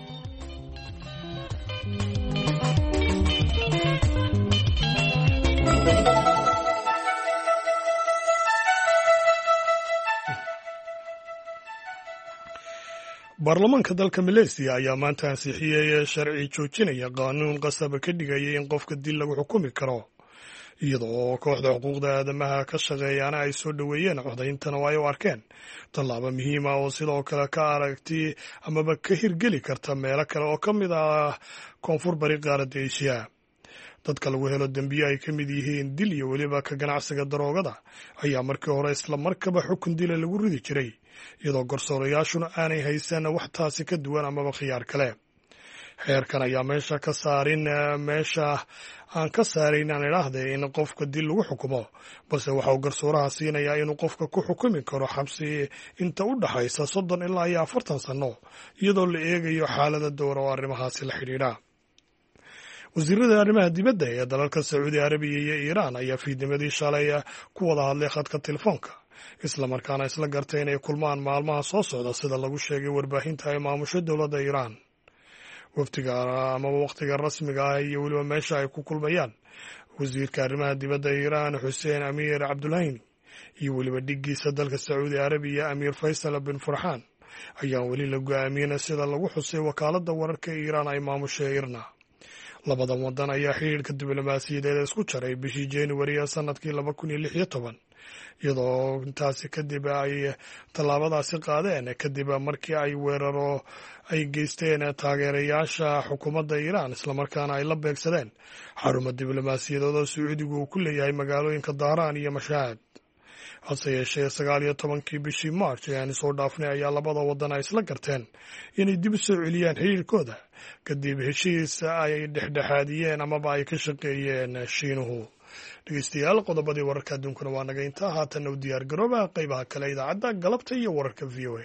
baarlamaanka dalka Malaysia ayaa maanta ansixiyey sharci joojinaya qaanuun qasab ka dhigaya in qofka dil lagu xukumi karo iyadoo kooxda xuquuqda aadamaha ka shaqeeyana ay soo dhaweeyeen codayntana oo ay u arkeen tallaabo muhiim ah oo sidoo kale ka aragti amaba ka hirgeli karta meelo kale oo ka mid ah koonfur bari qaaradda Aasiya. dadka lagu helo dembiyo ay ka mid yihiin dil iyo weliba ka ganacsiga daroogada ayaa markii hore isla markaba xukun dila lagu ridi jiray iyadoo garsoorayaashuna aanay haysan wax taasi ka duwan amaba khiyaar kale. xeerkan ayaa meesha aan ka saarayn aan idhaahday in qofka dil lagu xukumo, balse waxa uu garsooraha siinayaa inuu qofka ku xukumi karo xabsi inta u dhaxaysa 30 ilaa iyo 40 sano iyadoo la eegayo xaalada dowra oo arrimahaasi la xidhiidha. wasiirada arrimaha dibadda ee dalalka Sacuudi Arabiya iyo Iiraan ayaa fiidnimadii shalay ku wada hadlay khadka telefoonka islamarkaana isla gartay inay kulmaan maalmaha soo socda sida lagu sheegay warbaahinta ay maamusho dowladda Iiraan. waftiga ama waqtiga rasmiga ah iyo weliba meesha ay ku kulmayaan wasiirka arrimaha dibadda Iiraan Hussein Amir Abdullahian iyo weliba dhigiisa dalka Sacuudi Arabiya Amir Faisal bin Farhan ayaa weli la go'aaminay sida lagu xusay wakaaladda wararka Iiraan ay maamusho Irna. labadan wadan ayaa xiriirka diblomaasiyadeed isku jaray bishii January sanadkii 2016 iyadoo intaasi kadib ay tallaabadaasi qaadeen kadib markii ay weeraro ay geysteen taageerayaasha xukuumadda Iiraan islamarkaana ay la beegsadeen xarumo diblomaasiyadeed oo Sacuudigu uu ku leeyahay magaalooyinka Dahraan iyo Mashhad. hase yeeshee 19 bishii March ayaan soo dhaafnay ayaa labada wadan ay isla garteen inay dib u soo celiyaan xiriirkooda kadib heshiis ay dhexdhexaadiyeen amaba ay ka shaqeeyeen Shiinuhu. dhegeystayaal qodobadii wararka adduunkana waa naga intaa haatan u diyaar garooba qaybaha kale idaacadda galabta iyo wararka VOA.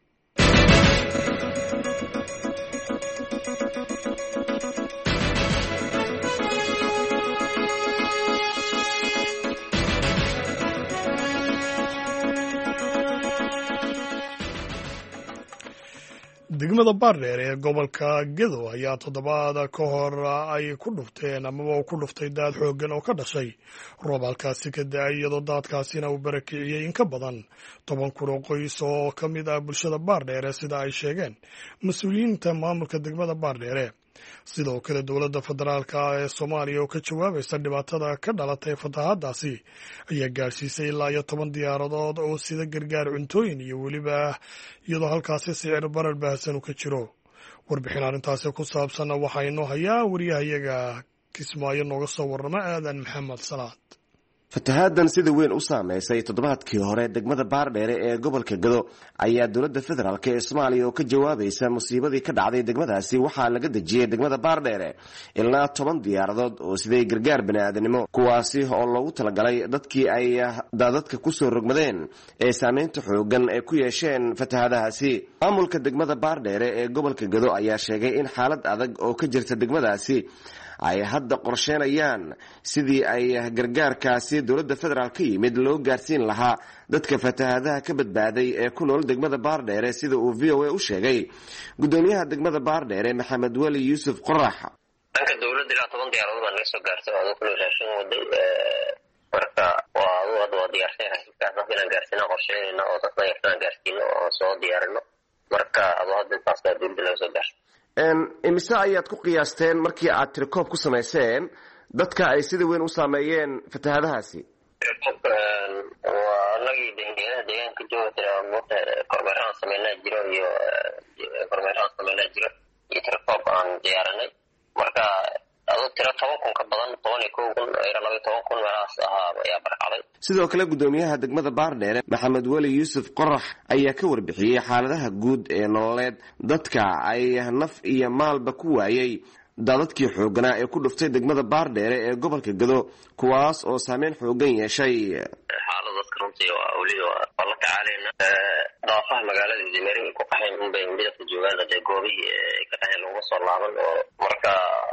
degmada baardheer ee gobolka Gedo ayaa toddobaad ka hor ay ku dhufteen amaba ku dhuftay daad xooggan oo ka dhashay roob halkaasi ka da'ay iyadoo daadkaasina uu barakiciyey in ka badan 10 kun oo qoys oo ka mid ah bulshada baardheere sida ay sheegeen mas-uuliyiinta maamulka degmada baardheere. sidoo kale dowladda federaalka ee Soomaaliya oo ka jawaabaysa dhibaatada ka dhalatay fatahaadaasi ayaa gaarsiisay ilaa iyo 10 diyaaradood oo sida gargaar cuntooyin iyo weliba iyadoo halkaasi sicir barar baahsan uu ka jiro. warbixin arrintaasi ku saabsan waxaa inoo hayaa wariyahayaga Kismaayo nooga soo warrama Aadan Maxamed Salaad. fatahaaddan sida weyn u saameysay toddobaadkii hore degmada baardheere ee gobolka Gedo ayaa dowladda federaalk ee Soomaaliya oo ka jawaabaysa musiibadii ka dhacday degmadaasi waxaa laga dejiyey degmada baardheere ilaa 10 diyaaradood oo siday gargaar bani'aadanimo kuwaasi oo loogu talagalay dadkii ay daadadka ku soo rogmadeen ee saameynta xooggan ay ku yeesheen fatahaadahaasi. maamulka degmada baardheere ee gobolka Gedo ayaa sheegay in xaalad adag oo ka jirta degmadaasi ay hadda qorsheenayaan sidii ay gargaarkaasi dowladda federaal ka yimid loo gaarsiin lahaa dadka fatahaadaha ka badbaaday ee ku nool degmada baardheere sida uu VOA u sheegay gudoomiyaha degmada baardheere Maxamed Wali Yuusuf Qorax. dhanka dowladda ilaa 10 diyaaradood baa naga soo gaartay oo ku raashin waday marka waa diyaarsanay inaan gaarsiino qorsheynayna oo dadka yartaan gaarsiino oo soo diyaarino marka hadda taas baa dowladda naga soo gaartay. imise ayaad ku qiyaasteen markii aad tirkoob ku samayseen dadka ay sida weyn u saameeyeen fatahaadahaasi? waa anagii deegaanka jooga kormeeraan sameynaa jiro iyo tirkoob aan diyaarinay marka adoo tiro 10 kun ka badan 11 kun ilaa 12 kun meelahaas ayaa barkacday. sidoo kale gudoomiyaha degmada baardheere Maxamed Wali Yuusuf Qorax ayaa ka warbixiyey xaaladaha guud ee nololeed dadka ay naf iyo maalba ku waayay daadadkii xoogganaa ee ku dhuftay degmada baardheere ee gobolka Gedo kuwaas oo saameyn xooggan yeeshay. xaalada dadka runtii weli waa la tacaalayna daafaha magaalada dimeeri ku qaxeen unbay midabka joogaan dee goobihii ay ka qaxeen laguma soo laaban oo marka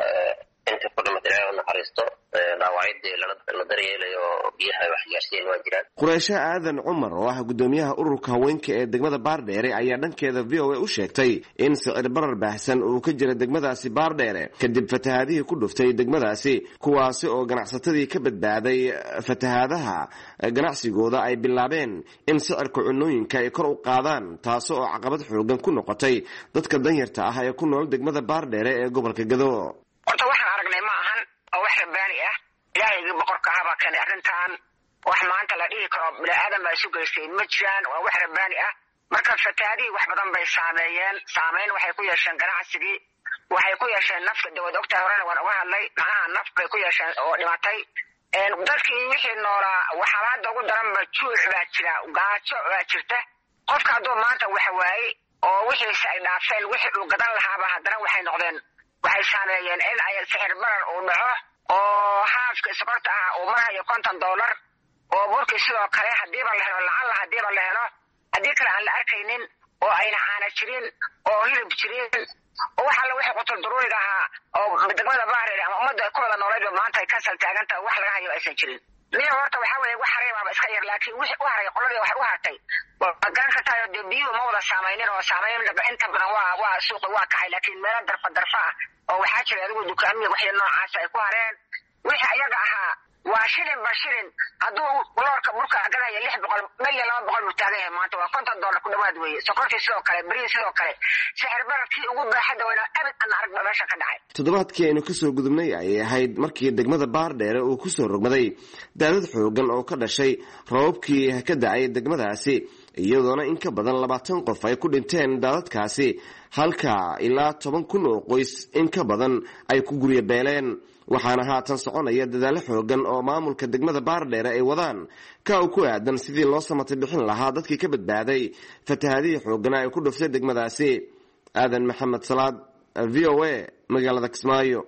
inta ku dhimatay ilaahay u naxariisto dhaawacyadii la daryeelayo biyaha wax gaarsiiyeen waa jiraan. Qureysho Aadan Cumar oo ah gudoomiyaha ururka haweenka ee degmada Baardheere ayaa dhankeeda VOA u sheegtay in sicir barar baahsan uu ka jira degmadaasi Baardheere kadib fatahaadihii ku dhuftay degmadaasi kuwaasi oo ganacsatadii ka badbaaday fatahaadaha ganacsigooda ay bilaabeen in sicirka cunooyinka ay kor u qaadaan taas oo caqabad xoogan ku noqotay dadka danyarta ah ee ku nool degmada Baardheere ee gobolka Gado. Horta waxaan aragnay ma ahan oo wax rabaani ah ilaahayga boqorka haba kan arrintan wax maanta la dhihi karo bini'aadam baa isu geystay ma jiraan waa wax rabaani ah marka fatahaadii wax badan bay saameyn waxay ku yeesheen ganacsigii waxay ku yeesheen nafta dawad ogtahay horena waan uga hadlay macnaha naf bay ku yeesheen oo dhimatay dadkii wixii noolaa waxaa hadda ugu daranba juuc baa jira gaajo baa jirta qofka hadduu maanta wax waayey oo wixiisi ay dhaafeen wixii uu gadan lahaaba haddana waxay noqdeen waxay saameeyeen in ay sicir barar uu dhaco oo haafka sokorta ah uu marayo $50 oo burkii sidoo kale hadiiba la helo lacala hadiiba la helo haddii kale aan la arkaynin oo ayna caana jirin oo hilib jirin oo waxa la wixii qutul daruuriga ahaa oo degmada Baardheere ama ummadda ku wada nooleed maanta ay ka saltaagantahay wax laga hayo aysan jirin niyo horta waxa weeye wax hareemaaba iska yar laakiin wixii u haray qoladii wax u hartay waa garan kartaa oo biyo ma wada saameeyeen oo saameeyeen inta badan waa suuqa waa kacay laakiin meel darfa oo waxa jira adigu dukaamiga waxay noocaas ay ku hareen wixii ayaga ahaa waa shilin hadduu loorka burka agadaya 600 milyan 200 uu taagan yahay maanta waa $50 ku dhawaad weeye sokortii sidoo kale bariis sidoo kale sicir bararkii ugu baaxadda wayna abid aan aragba meesha ka dhacay. Toddobaadkii aynu ka soo gudubnay ayay ahayd markii degmada Baardheere uu ku soo rogmaday daadad xoogan oo ka dhashay roobkii ka da'ay degmadaasi iyadoona in ka badan 20 qof ay ku dhinteen daadadkaasi halka ilaa 10,000 oo qoys in ka badan ay ku guryo beeleen waxaana haatan soconaya dadaalo xoogan oo maamulka degmada Baardheere ay wadaan ka ku aadan sidii loo samatay bixin lahaa dadkii ka badbaaday fatahaadii xoogan ay ku dhuftay degmadaasi. Aadan Maxamed Salaad VOA magaalada Kismaayo.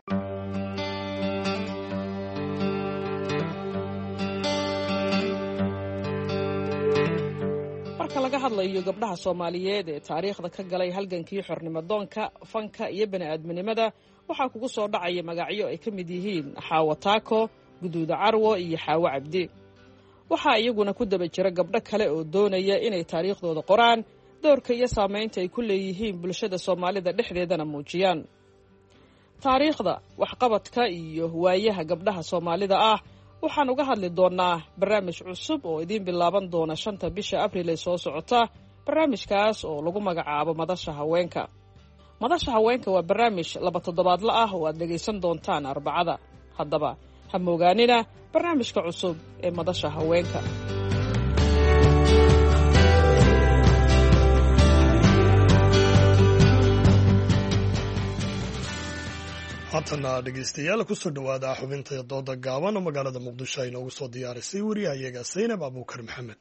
marka laga hadlayo gabdhaha Soomaaliyeed ee taariikhda ka galay halgankii xornimo-doonka fanka iyo bani'aadminimada waxaa kugu soo dhacaya magacyo ay ka mid yihiin Xaawo Taako, Guduuda Carwo iyo Xaawo Cabdi. waxaa iyaguna ku daba jira gabdho kale oo doonaya inay taariikhdooda qoraan, doorka iyo saameynta ay ku leeyihiin bulshada Soomaalida dhexdeedana muujiyaan. taariikhda, waxqabadka iyo waayaha gabdhaha Soomaalida ah waxaan uga hadli doonaa barnaamij cusub oo idin bilaaban doona 5 bisha Abriil ee soo socota. barnaamijkaas oo lagu magacaabo Madasha Haweenka. Madasha Haweenka waa barnaamij 2 toddobaadle ah oo aad dhageysan doontaan Arbacada. haddaba ha moogaanina barnaamijka cusub ee Madasha Haweenka. haatana dhegeystayaal ku soo dhawaada xubinta dooda gaaban oo magaalada Muqdisho ay noogu soo diyaarisay wariyahayaga Saynab Abuukar Maxamed.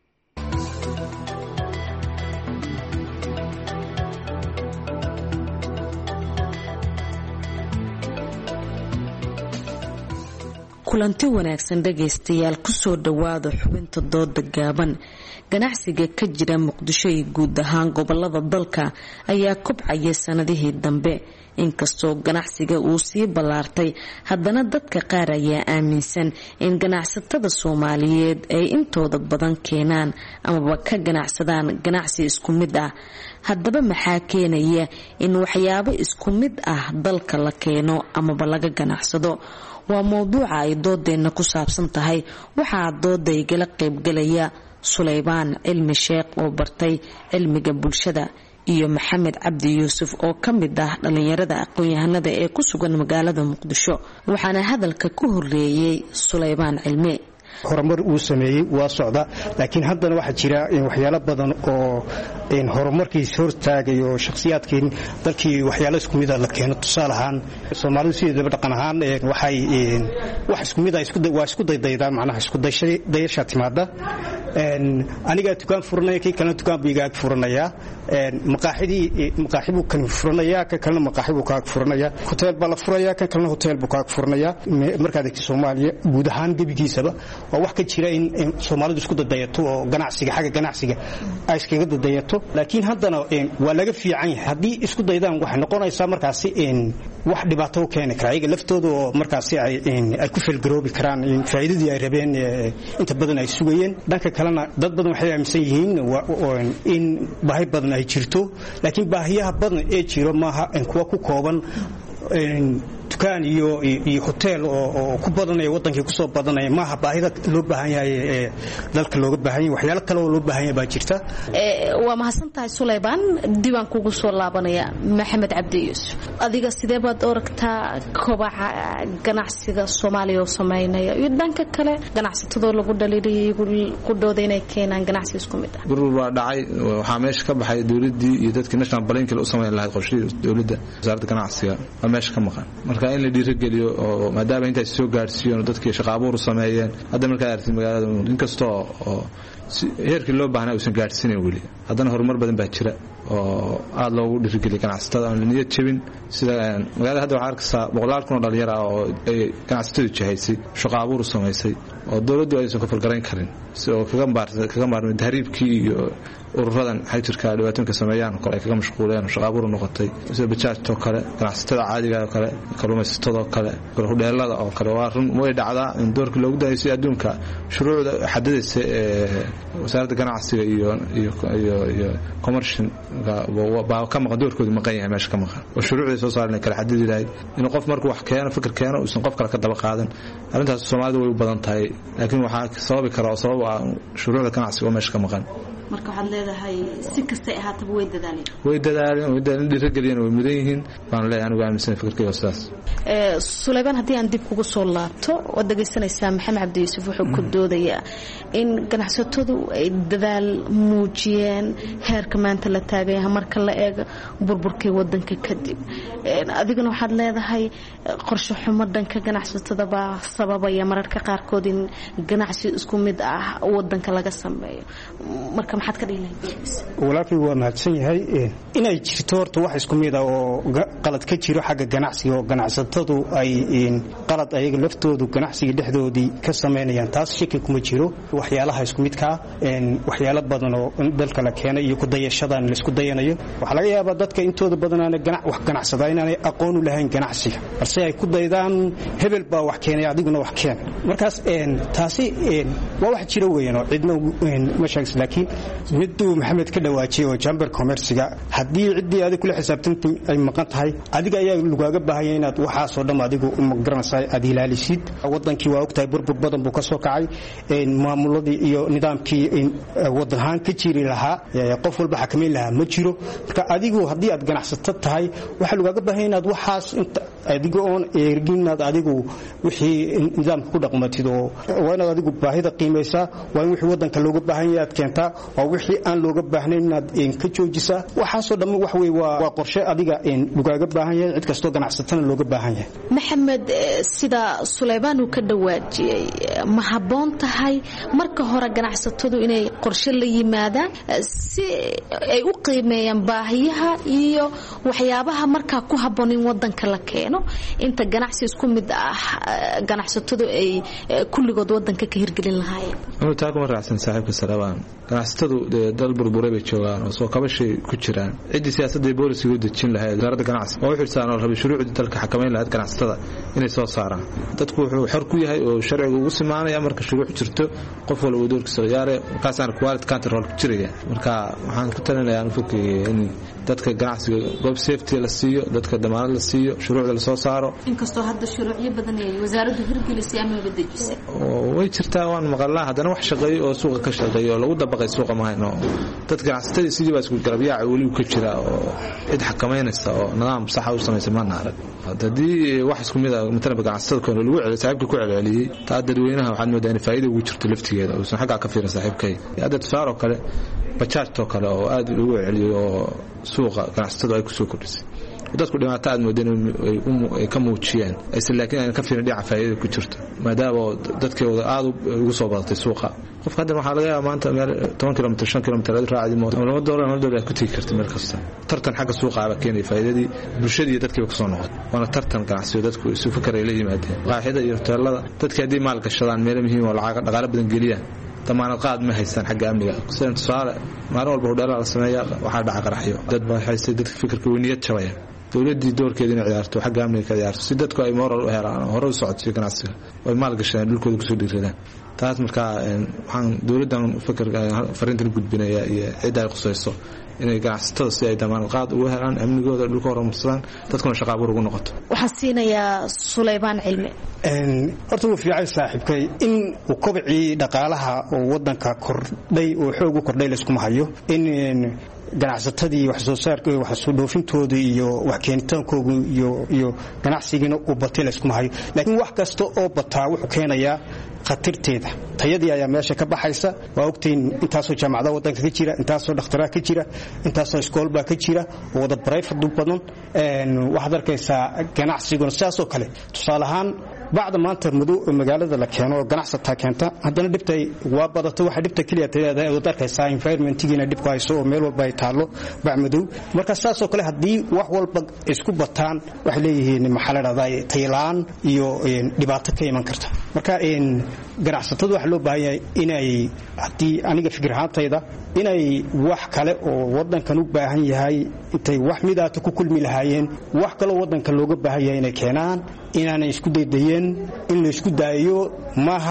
kulanti wanaagsan dhageystayaal ku soo dhawaada xubinta dooda gaaban. ganacsiga ka jira Muqdisho iyo guud ahaan gobolada dalka ayaa kobcaya sanadihii dambe. inkastoo ganacsiga uu sii ballaartay haddana dadka qaar ayaa aaminsan in ganacsatada Soomaaliyeed ay intooda badan keenaan amaba ka ganacsadaan ganacsi isku mid ah. haddaba maxaa keenaya in waxyaabo isku mid ah dalka la keeno amaba laga ganacsado? waa mowduuca ay doodeena ku saabsan tahay. waxaa dooda igala qaybgalaya Suleybaan Cilmi Sheekh oo bartay cilmiga bulshada iyo Maxamed Cabdi Yuusuf oo ka mid ah dhalinyarada aqoon-yahanada ee ku sugan magaalada Muqdisho. waxaana hadalka ku horeeyay Suleybaan Cilmi. horumar uu sameeyay waa socda laakiin haddana waxa jira waxyaalo badan oo horumarkiisa hortaagayo shakhsiyaadkeen dalkii waxyaalo isku mid ah la keeno. tusaale ahaan Soomaalidu sidoo dhaqan ahaan waxay wax isku mid ah isku daydayda macnaha isku dayasha timaada anigaa dukaan furanaya kii kalena dukaan buu igaag furanayaa maqaaxi buu kan furanayaa kan kalena maqaaxi buu kaag furanayaa hoteel baa la furayaa kan kalena hoteel buu kaag furanayaa markaad egtay Soomaaliya guud ahaan gebigiisaba waa wax ka jira in Soomaalidu isku dadayato oo xagga ganacsiga ay iskaga dadayato laakiin haddana waa laga fiican yahay haddii isku daydaan waxay noqonaysaa markaasi wax dhibaato u keeni kara iyaga laftooda oo markaasi ay ku filgaroobi karaan faa'iidadii ay rabeen inta badan ay sugayeen dhanka kalena dad badan waxay aaminsan yihiin in baahi badan ay jirto laakiin baahiyaha badan ee jiro maaha kuwa ku kooban dukaan iyo hotel oo ku badanaya wadankii ku soo badanaya maaha baahida loo baahan yahay dalka looga baahan yahay waxyaalo kale oo loo baahan yahay baa jirta waa mahadsantahay Sulaymaan diiwaan kugu soo laabanaya Maxamed Cabdi Yuusuf adiga sidee baad oragtaa kobaca ganacsiga Soomaaliya oo sameynaya iyo dhanka kale ganacsatada lagu dhaliilay ku dooday inay keenaan ganacsi isku mid ah gurur waa dhacay waxa meesha ka baxay dawladii iyo dadkii national bank la sameeyay lahayd qorshihii dawladda wasaaradda ganacsiga waa meesha ka maqan marka in la dhiirigeliyo oo maadaama inta soo gaarsiiyeen dadkii shaqo abuur sameeyeen hadda marka aragtay magaalada inkastoo heerkii loo baahnaa uusan gaarsiinin wali haddana horumar badan baa jira oo aad loogu dhiirigeliyo ganacsatada aan niyad jabin sida magaalada hadda waxaa arkaysaa boqolaal kun oo dhalinyaro ah oo ay ganacsatadu jihaysay shaqo abuur sameysay oo dawladdu aysan ka falgarayn karin oo kaga maarmay tahriibkii iyo ururadan xajirka dhibaatooyinka sameeyaan oo kale ay kaga mashquuleen shaqo abuur noqotay sida bajaajto kale ganacsatada caadiga oo kale kalluumaysatada oo kale hudheelada oo kale waa run way dhacdaa in doorkii loogu daayay adduunka shuruucda xadadaysa wasaaradda ganacsiga iyo commercial baa ka maqan doorkoodu maqan yahay meesha ka maqan oo shuruucda soo saarnay kala xadidi lahayd in qof markuu wax keeno fikir keeno uusan qof kale ka daba qaadan arrintaas Soomaalidu way u badan tahay laakiin waxaa sababi kara oo sabab ah shuruucda ganacsiga oo meesha ka maqan marka waxaad leedahay si kasta ay ahaataba way dadaaleen dhiirigeliyeen way mudan yihiin baan leeyahay anigu aaminsan fikirkayga sidaas Sulaymaan haddii aan dib kugu soo laabto waad dhageysanaysaa Maxamed Cabdi Yuusuf wuxuu ku doodayaa in ganacsatadu ay dadaal muujiyeen heerka maanta la taagay marka la eego burburkii wadanka kadib adiguna waxaad leedahay qorshe xumo dhanka ganacsatada baa sababaya mararka qaarkood in ganacsi isku mid ah wadanka laga sameeyo marka maxaad ka dhiilahay walaalkii waa mahadsan yahay inay jirto horta wax isku mid ah oo qalad ka jiro xagga ganacsiga oo ganacsatadu ay qalad ayaga laftoodu ganacsiga dhexdoodii ka sameynayaan taas shaki kuma jiro waxyaalaha isku midka waxyaalo badan oo dalka la keenay iyo ku dayashadan la isku dayanayo waxa laga yaabaa dadka intooda badan wax ganacsada inaanay aqoon u lahayn ganacsiga balse ay ku daydaan hebel baa wax keenay adiguna wax keen markaas taasi waa wax jiro weeyaan oo cidna ma sheegis laakiin miduu Maxamed ka dhawaajay oo chamber commerce-ga hadii cidii aad kula xisaabtantay ay maqan tahay adiga ayaa lugaaga baahan inaad waxa soo dham adigu uma garanaysaa aad ilaalisid wadankii waa ogtahay burbur badan buu ka soo kacay maamuladii iyo nidaamkii wadahan ka jiri lahaa qof walba xakameyn lahaa ma jiro marka adigu hadii aad ganacsato tahay waxa lugaaga baahan inaad waxaas inta adigu oon eerginaad adigu wixii nidaamka ku dhaqmatid oo waa inaad adigu baahida qiimeysaa waa in wixii wadanka looga baahan yahay aad keentaa waa wixii aan looga baahnayn inaad ka joojisaa waxaasoo dhamma wax weey waa qorshe adiga lugaaga baahan yahay cid kastoo ganacsatana looga baahan yahay Maxamed sida Sulaymaan uu ka dhawaajiyay ma habboon tahay marka hore ganacsatadu inay qorshe la yimaadaan si ay u qiimeeyaan baahiyaha iyo waxyaabaha marka ku habboon in wadanka la keeno inta ganacsi isku mid ah ganacsatadu ay kulligood wadanka ka hirgelin lahaayeen taa kuma raacsan saaxiibka Sulaymaan ganacsatadu dal burburay bay joogaan oo soo kabashay ku jiraan cidii siyaasadda booliska u dejin lahayd wasaaradda ganacsiga oo xirtaan oo rabay shuruucda dalka xakameyn lahayd ganacsatada inay soo saaraan dadku wuxuu xor ku yahay oo sharcigu ugu simaanaya marka shuruuc jirto qof walba uu doorkiisa ciyaare markaas aan quality control ku jiraya marka waxaan ku talinayaa in dadka ganacsiga goob safety la siiyo dadka damaanad la siiyo shuruucda la soo saaro inkastoo hadda shuruucyo badan ay wasaaraddu hirgelisay ama bedejisay way jirtaa waan maqalnaa haddana wax shaqeeyo oo suuqa ka shaqeeyo oo lagu dabaqay suuqa ma hayno dadka ganacsatada sidii baa isku garabyaaca weli ka jira oo cid xakameynaysa oo nidaam sax ah u sameeyay ma naarag hadii wax isku mid ah matala ganacsatada koon lagu celiyo saaxiibka ku celceliyay taa dadweynaha waxaan moodaa in faa'iido ugu jirto laftigeeda oo san xagga ka fiirin saaxiibkay hadda tusaaro kale bajaajto kale oo aad ugu celiyo oo suuqa ganacsatada ay ku soo kordhisay dadku dhibaato aad moodeen ay ka muujiyeen aysan laakiin aan ka fiirin dhinaca faa'iidada ku jirto maadaama dadkooda aad ugu soo badatay suuqa qofka hadda waxaa laga yaabaa maanta meel 10 kilomitir 5 kilomitir aad raacdi mooto ama $1 ku tigi kartid meel kasta tartan xagga suuqa aba keenay faa'iidadii bulshada iyo dadkii ka soo noqon waana tartan ganacsiyo dadku isu fikray la yimaadeen qaaxida iyo hoteelada dadka hadii maal gashadaan meel muhiim oo lacag dhaqaale badan geliyaan damaanad qaad ma haysan xagga amniga sida tusaale maalin walba hodheelada la sameeyaa waxaa dhaca qaraxyo dad baa haystay dadka fikirka weyniyad jabaya dawladii doorkeeda inay ciyaarto xagga amniga ka ciyaarto si dadku ay moral u helaan hore u socodsiyo ganacsiga way maal gashadaan dhulkooda ku soo dhiiradaan taas markaa waxaan dawladdan fikirka fariintan gudbinaya iyo cid ay qusayso inay ganacsatada si ay damaanad qaad ugu helaan amnigooda dhulka horumarsadaan dadkuna shaqo abuur ugu noqoto waxaan siinayaa Suleybaan Cilmi horta wuu fiicay saaxiibkay in uu kobcii dhaqaalaha oo wadanka kordhay oo xoog u kordhay la isku hayo in ganacsatadii wax soo saarka wax soo dhoofintooda iyo wax keenitaankooda iyo ganacsigiina uu batay la isku hayo laakiin wax kasta oo bataa wuxuu keenayaa khatarteeda tayadii ayaa meesha ka baxaysa waa ogtiin intaasoo jaamacadaha wadanka ka jira intaasoo dhakhtaraa ka jira intaasoo iskoolbaa ka jira oo wada private badan waxaad arkaysaa ganacsiguna sidaasoo kale tusaale ahaan bacda maanta madow magaalada la keeno ganacsataa keenta haddana dhibtay waa badato waxa dhibta kaliya tayada ay wada arkaysaa environment-giina dhib ku hayso oo meel walba ay taalo bac madow marka sidaasoo kale haddii wax walba isku bataan waxay leeyihiin maxaa la dhahdaa taylaan iyo dhibaato ka iman karta marka ganacsatadu waxa loo baahan yahay inay haddii aniga fikir ahaantayda inay wax kale oo wadankan u baahan yahay intay wax midaata ku kulmi lahaayeen wax kale oo wadanka looga baahan yahay inay keenaan inaanay isku daydayeen in la isku daayo maaha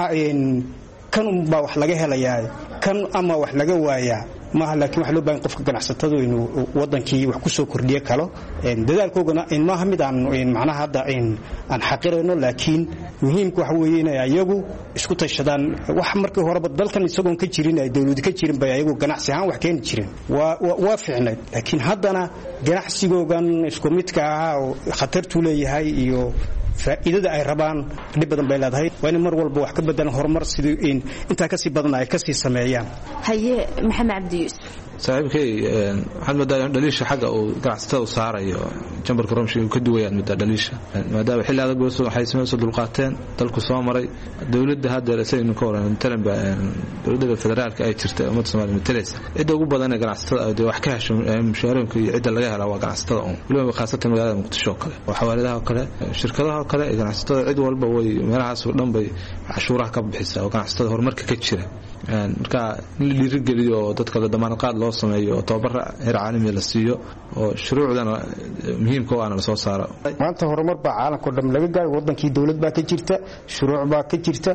kan unbaa wax laga helayaa kan ama wax laga waayaa maaha laakiin waxa loo baahan qofka ganacsatadu inuu wadankii wax ku soo kordhiyo kalo dadaalkoogana maaha mid aan macnaha hadda aan xaqirayno laakiin muhiimku waxa weeye inay ayagu isku tashadaan wax markii horeba dalkan isagoon ka jirin ay dawlad ka jirin bay ayagu ganacsi ahaan wax keeni jireen waa fiicnayd laakiin haddana ganacsigoogan isku midka ah oo khatartu leeyahay iyo faa'iidada ay rabaan dhib badan bay leedahay waa in mar walba wax ka bedelan horumar sidii inta ka sii badan ay ka sii sameeyaan haye maxamed cabdi yuusuf saaxiibkay waxaan maadaama dhaliisha xagga uu ganacsatada u saarayo jambarka romshi uu ka duwayaan midda dhaliisha maadaama xilli adag waxay sameeyeen dulqaateen dalku soo maray dawladda hadda saynu ka waran talanba dawladda federaalka ay jirtay ummadda Soomaaliya mataleysa cidda ugu badan ee ganacsatada wax ka hesho mushaarooyinka iyo cidda laga helo waa ganacsatada waliba khaasatan magaalada Muqdisho kale waxa waaladaha kale shirkadaha kale ganacsatada cid walba way meelahaas oo dhan bay cashuuraha ka bixisaa oo ganacsatada horumarka ka jira marka in la dhiirigeliyo dadka la damaanad qaad loo sameeyo oo tababar heer caalami la siiyo oo shuruucdana muhiimka ah la soo saaro maanta horumar baa caalamka dhan laga gaaray wadankii dawlad baa ka jirta shuruuc baa ka jirta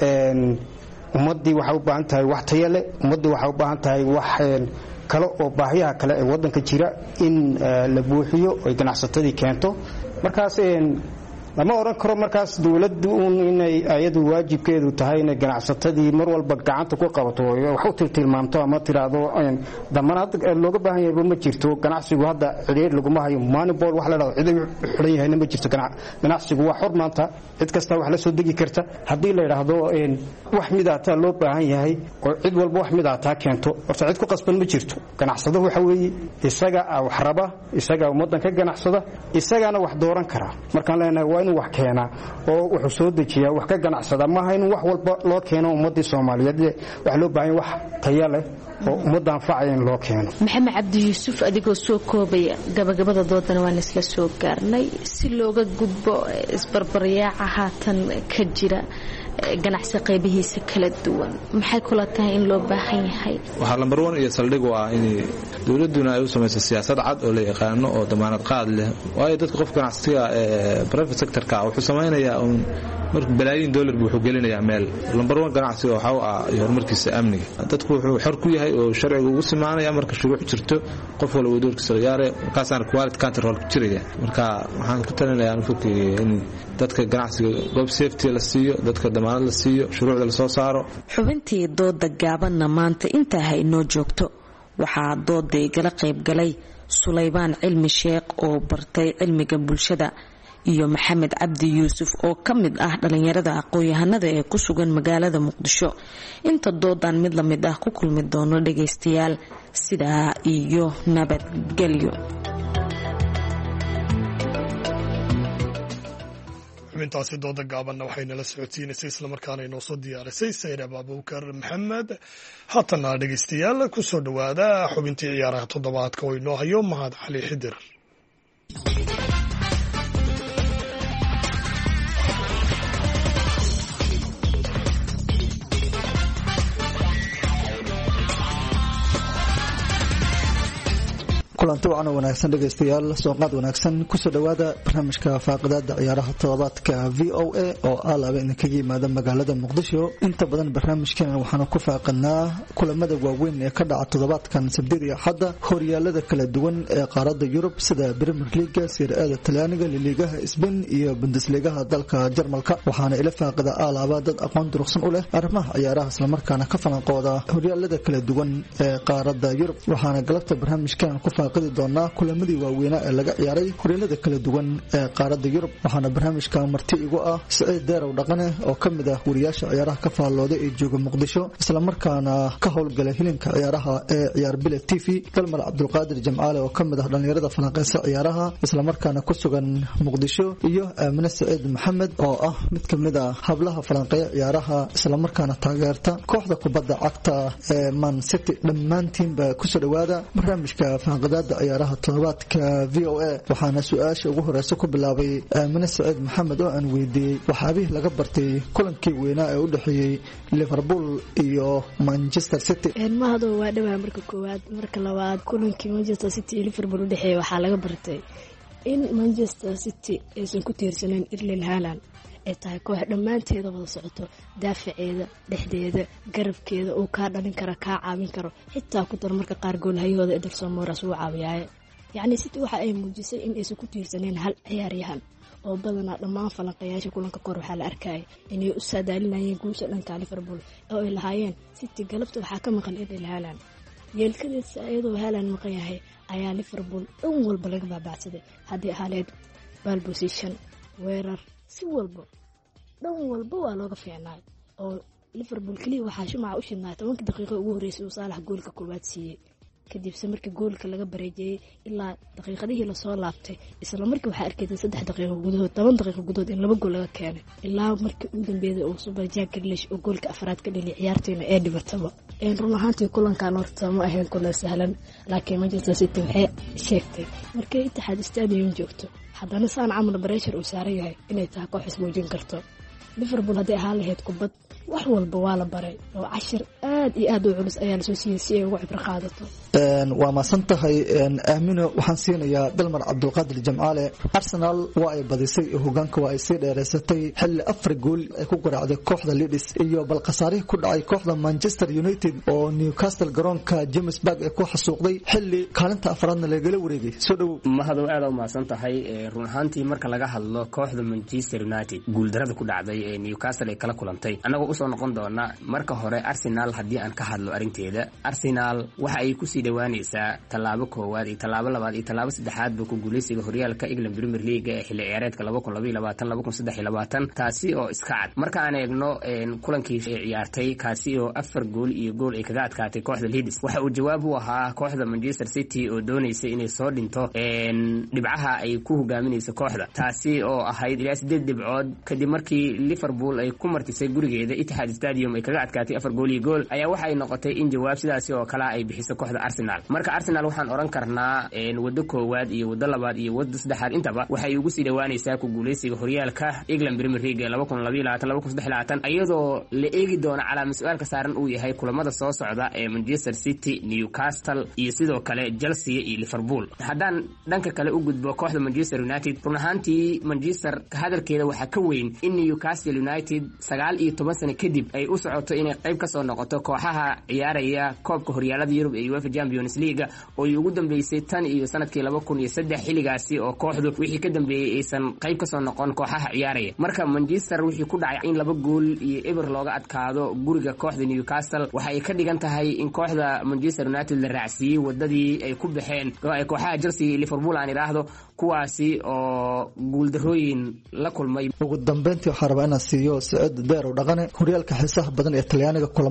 ummadii waxa u baahan tahay wax tayo leh ummadii waxa u baahan tahay wax kale oo baahiyaha kale ee wadanka jira in la buuxiyo oo ganacsatadii keento markaas lama oran karo markaas dawladdu inay ayadu waajibkeedu tahay inay ganacsatadii mar walba gacanta ku qabato wax u tilmaamto ama tiraado damaanad looga baahan yahay ma jirto ganacsigu hadda xiriir lagu ma hayo monopoly wax la dhaho cid xiran yahay ma jirto ganacsigu waa xor maanta cid kasta wax la soo degi karta hadii la yiraahdo wax midaata loo baahan yahay oo cid walba wax midaata keento horta cid ku qasban ma jirto ganacsado waxa weeye isaga wax raba isaga ummadan ka ganacsada isagana wax dooran kara markaan leenahay wax keena oo wuxuu soo dejiyaa wax ka ganacsada ma aha in wax walba loo keeno ummadii Soomaaliyeed wax loo baahan wax tayo leh oo ummadda anfacaya in loo keeno maxamed cabdi yuusuf adigoo soo koobaya gabagabada doodana waan isla soo gaarnay si looga gudbo isbarbariyaaca haatan ka jira ganacsi qaybihiisa kala duwan maxay kula tahay in loo baahan yahay waxa lambar 1 iyo saldhig waa in dawladuna ay u sameeyso siyaasad cad oo la yaqaano oo damaanad qaad leh waayo dadka qof ganacsiga private sector-ka wuxuu sameeyaa marka balaayin dollar wuxuu gelinayaa meel lambar 1 ganacsiga waxa uu ah horumarkiisa amniga dadku wuxuu xor ku yahay oo sharciga ugu simaanaya marka shuruuc jirto qof walba doorkiisa ciyaare kaasaan quality control ku jiraya marka waxaan ku talinayaa in dadka ganacsiga goob safety la siiyo dadka damaanad la siiyo shuruucda la soo saaro xubintii dooda gaabanna maanta inta hay noo joogto waxaa dooday gala qayb galay Suleybaan Cilmi Sheekh oo bartay cilmiga bulshada iyo maxamed cabdi yuusuf oo ka mid ah dhalinyarada aqoon-yahanada ee ku sugan magaalada Muqdisho inta doodan mid la mid ah ku kulmi doono dhageystayaal sidaa iyo nabadgelyo xubintaasi dooda gaabanna waxaynala socodsiinaysay islamarkaana inoo soo diyaarisay sayrab abubakar maxamed. haatana dhegeystayaal ku soo dhowaada xubintii ciyaaraha toddobaadka oo inoo hayo mahad cali xidir. kulanti wacan wanaagsan dhegaystayaal sooqaad wanaagsan kusoo dhowaada barnaamijka faaqidaada ciyaaraha toddobaadka VOA oo alaaba idinkaga yimaada magaalada muqdisho. inta badan barnaamijkeena waxaanu ku faaqidnaa kulamada waaweyn ee ka dhaca toddobaadkan sabtida iyo axadda horyaalada kala duwan ee qaaradda Yurub sida Premier League, Serie A Talyaaniga, Liigaha Spain iyo Bundesligaha dalka Jarmalka. waxaana ila faaqida alaaba dad aqoon durugsan u leh arrimaha ciyaaraha isla markaana ka falanqooda horyaalada kala duwan ee qaaradda Yurub. waxaana galabta barnaamijkeena ku doonaa kulamadii waaweynaa ee laga ciyaaray horyaalada kala duwan ee qaaradda Yurub. waxaana barnaamijka marti igu ah Saciid Deerow Dhaqane oo kamid ah wariyaasha ciyaaraha ka faallooda ee jooga Muqdisho isla markaana ka howlgala hilinka ciyaaraha ee Ciyaar Bile TV, Dalmar Cabdulqaadir Jamcaale oo kamid ah dhalinyarada falanqeysa ciyaaraha isla markaana ku sugan Muqdisho, iyo Aamina Saciid Maxamed oo ah mid kamid ah hablaha falanqeeya ciyaaraha isla markaana taageerta kooxda kubadda cagta ee Man City. dhammaantiinba kusoo dhowaada barnaamijka falanqeeya ciyaaraha toddobaadka VOA. waxaana su-aasha ugu horeysa ku bilaabay Aamina Saciid Maxamed oo aan weydiiyey waxaabihii laga bartay kulankii weynaa ee u dhexeeyey Liverpool iyo Manchester City. mahado waa dhawaa marka koowaad. marka labaad kulankii Manchester City iyo Liverpool u dhexeeyay waxaa laga bartay in Manchester City aysan ku tiirsaneyn Erling Haaland, ay tahay koox dhammaanteeda wada socoto, daafaceeda, dhexdeeda, garabkeeda uu kaa dhalin kara, kaa caawin karo, xitaa ku dar marka qaar goolhayahooda Ederson Moraes uu caawiyaaye. yacni City waxa ay muujisay in aysan ku tiirsaneen hal ciyaaryahan oo badanaa dhammaan falanqayaasha kulanka kor waxaa la arkayay inay u saadaalinayeen guusha dhanka Liverpool oo ay lahaayeen City galabta waxaa ka maqan Erling Haaland. yeelkadeedsa iyadoo Haaland maqan yahay ayaa Liverpool dhan walba laga baabacsaday, haddii ahaaneed ball position, weerar, si walba dhan walba waa looga fiicnaay. oo Liverpool kaliya waxaa shumaca u shidnaa 10 daqiiqo ugu horeysay uu Saalax goolka koowaad siiyey, kadibse markii goolka laga bareejiyay ilaa daqiiqadihii la soo laabtay isla markii waxaa arkayay 3 daqiiqo gudahood 10 daqiiqo gudahood in laba gool laga keenay, ilaa markii ugu dambeeyay uu Super Jack Grealish oo goolka afraad ka dhaliyay ciyaarteena ee dhibataba. run ahaantii kulankan horta ma ahayn kulan sahlan, laakiin Manchester City waxay sheegtay markay Etihad Stadium joogto haddana saan camal pressure uu saaran yahay inay tahay koox ismuujin karto. Liverpool haddii ahaan lahayd kubad wax walba waa la baray oo cashir aad iyo aad u culus ayaa la soo siiyay si ay uga cibro qaadato. waa maasan tahay Aamino. waxaan siinayaa Dalmar Cabdulqaadir Jamcaale. Arsenal waa ay badisay hogaanka, waa ay sii dheereysatay xilli 4 gool ay ku garaacday kooxda Leeds iyo bal khasaarihii ku dhacay kooxda Manchester United oo Newcastle garoonka James Park ay ku xasuuqday xilli kaalinta afraadna lagala wareegay. soo dhow mahado aad u maasan tahay. run ahaantii marka laga hadlo kooxda Manchester United guuldarada ku dhacday ee Newcastle ay kala kulantay, anagoo usoo noqon doona marka hore Arsenal. haddii aan ka hadlo arinteeda, Arsenal waxa ay ku sii dhawaanaysaa tallaabo koowaad iyo tallaabo labaad iyo tallaabo saddexaad buu ku guuleysiga horyaalka England Premier League ee xilli ciyaareedka 2022-2023, taasi oo iska cad marka aan eegno kulankii ciyaartay, kaasi oo 4 gool iyo gool ay kaga adkaatay kooxda Leeds. waxa uu jawaab u ahaa kooxda Manchester City oo doonaysay inay soo dhinto dhibcaha ay ku hogaaminayso kooxda, taasi oo ahayd ilaa 8 dhibcood kadib markii Liverpool ay ku martisay gurigeeda Etihad Stadium ay kaga adkaatay 4 gool iyo gool, ayaa waxa ay noqotay in jawaab sidaasi oo kala ay bixiso kooxda Arsenal. marka Arsenal waxaan oran karnaa wado koowaad iyo wado labaad iyo wado saddexaad intaba waxay ugu sii dhawaanaysaa ku guuleysiga horyaalka England Premier League 2022-2023, iyadoo la eegi doono calaamad su'aalka saaran uu yahay kulamada soo socda ee Manchester City, Newcastle iyo sidoo kale Chelsea iyo Liverpool. haddaan dhanka kale u gudbo kooxda Manchester United, run ahaantii Manchester ka hadalkeeda waxaa ka weyn in Newcastle United 19 sano kadib ay u socoto inay qayb ka soo noqoto kooxaha ciyaaraya koobka horyaalada Yurub ee UEFA Champions League oo ugu dambeysay tan iyo sanadkii 2003, xilligaasi oo kooxdu wixii ka dambeeyay aysan qayb ka soo noqon kooxaha ciyaaraya. marka Manchester wixii ku dhacay in 2 gool iyo eber looga adkaado guriga kooxda Newcastle waxa ay ka dhigan tahay in kooxda Manchester United la raacsiiyay wadadii ay ku baxeen kooxaha Chelsea iyo Liverpool aan iraahdo, kuwaasi oo guuldarooyin la kulmay. ugu dambeyntii waxaan rabaa inaan siiyo Saciid Deerow Dhaqane. horyaalka xiisaha badan ee Talyaaniga kulamo badan ayaa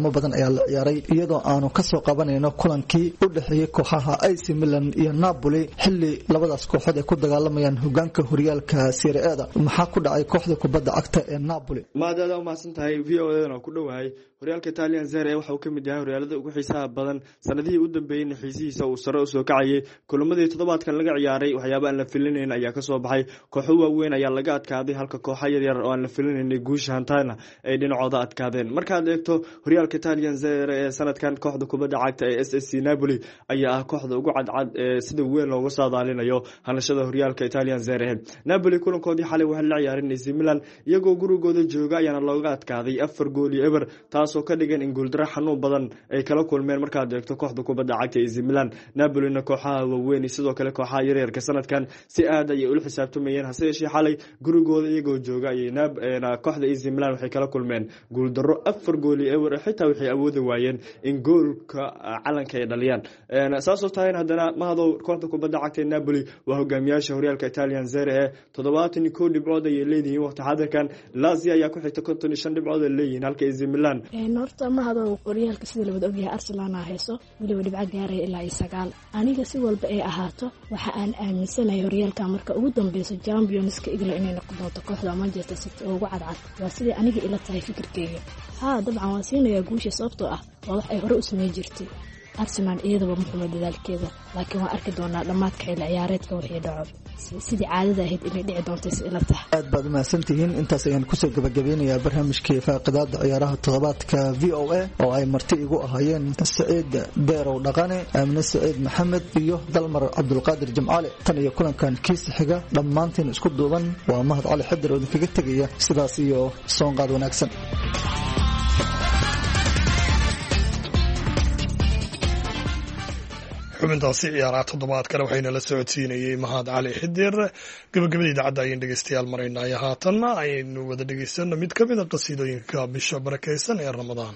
ayaa la ciyaaray iyadoo aanu kasoo qabanayno kulankii u dhexeeyey kooxaha AC Milan iyo Napoli xilli labadaas kooxood ay ku dagaalamayaan hogaanka horyaalka Serie A maxaa ku dhacay kooxda kubadda cagta ee Napoli maadaama u mahadsantahay VO-da ku dhowahay horyaalka Italian Serie A waxa uu kamid yahay horyaalada ugu xiisaha badan sanadihii u dambeeyay xiisihiisa uu sare u soo kacayay kulamadii toddobaadkan laga ciyaaray waxyaabo aan la filinayn ayaa ka soo baxay kooxo waaweyn ayaa laga adkaaday halka kooxo yar oo aan la filinayn guusha hantaana ay dhinacooda adkaadeen markaad eegto horyaalka Italian Serie A sanadkan kooxda kubadda cagta ee SSC Napoli ayaa ah kooxda ugu cadcad ee sida weyn looga saadaalinayo hanashada horyaalka Italian Serie A Napoli kulankoodii xalay waxay la ciyaareen AC Milan iyagoo gurigooda jooga ayaana looga adkaaday 4-0 taasoo ka dhigan in guuldaro xanuun badan ay kala kulmeen markaad eegto kooxda kubadda cagta AC Milan Napoli-na kooxaha waaweyn sidoo kale kooxaha yaryarka sanadkan si aad ay u xisaabtamayeen hase yeeshee xalay gurigooda iyagoo jooga ay kooxda AC Milan waxay kala kulmeen guuldaro 4-0 xitaa waxay awoodi waayeen in goolka calanka ay dhaliyaan saasoo tahay haddana mahado kooxda kubadda cagta Napoli waa hogaamiyaasha horyaalka Italian Serie A 71 dhibcood ay leeyihiin waqti xadirkan Lazio ayaa ku xigta 55 dhibcood ay leeyihiin halka AC Milan horta mahado horyaalka sida la wada ogyahay Arsenal hayso waliba dhibco gaaray ilaa 9 aniga si walba ay ahaato waxa aan aaminsanahay horyaalka marka ugu dambeeyso Champions-ka igla inay noqon doonto kooxda Manchester City oo ugu cadcad waa sidii aniga ila tahay fikirkeyga dabcan waan siinayaa guusha sababtoo ah waa wax ay hore u sameey jirtay Arsenal iyadaba muxuu dadaalkeeda laakiin waan arki doonaa dhamaadka xilli ciyaareedka wixii dhaco sidii caadada ahayd inay dhici doonto si ila tahay aad baad mahadsantihiin intaas ayaan kusoo gabagabeynayaa barnaamijkii faaqidaada ciyaaraha toddobaadka VOA oo ay marti igu ahaayeen Saciid Deerow Dhaqane Amine Saciid Maxamed iyo Dalmar Cabdulqaadir Jimcaale tan iyo kulankan kiisa xiga dhammaantiin isku duuban waa Mahad Cali Xadir oo idinkaga tegaya sidaas iyo soonqaad wanaagsan xubintaasi ciyaaraha toddobaadkana waxayna la socodsiinayey Mahad Cali Xidir gabagabada idaacadda ayaan dhegeystayaal maraynay haatanna aynu wada dhegeysano mid ka mid a qasiidooyinka bisha barakeysan ee Ramadaan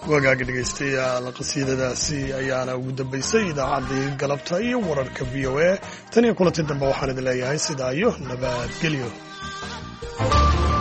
wagaaga dhegaystayaal qasiidadaasi ayaana ugu dambaysay idaacaddii galabta iyo wararka v o a tan iyo kulanti dambe waxaan idin leeyahay sidaa iyo nabadgelyo.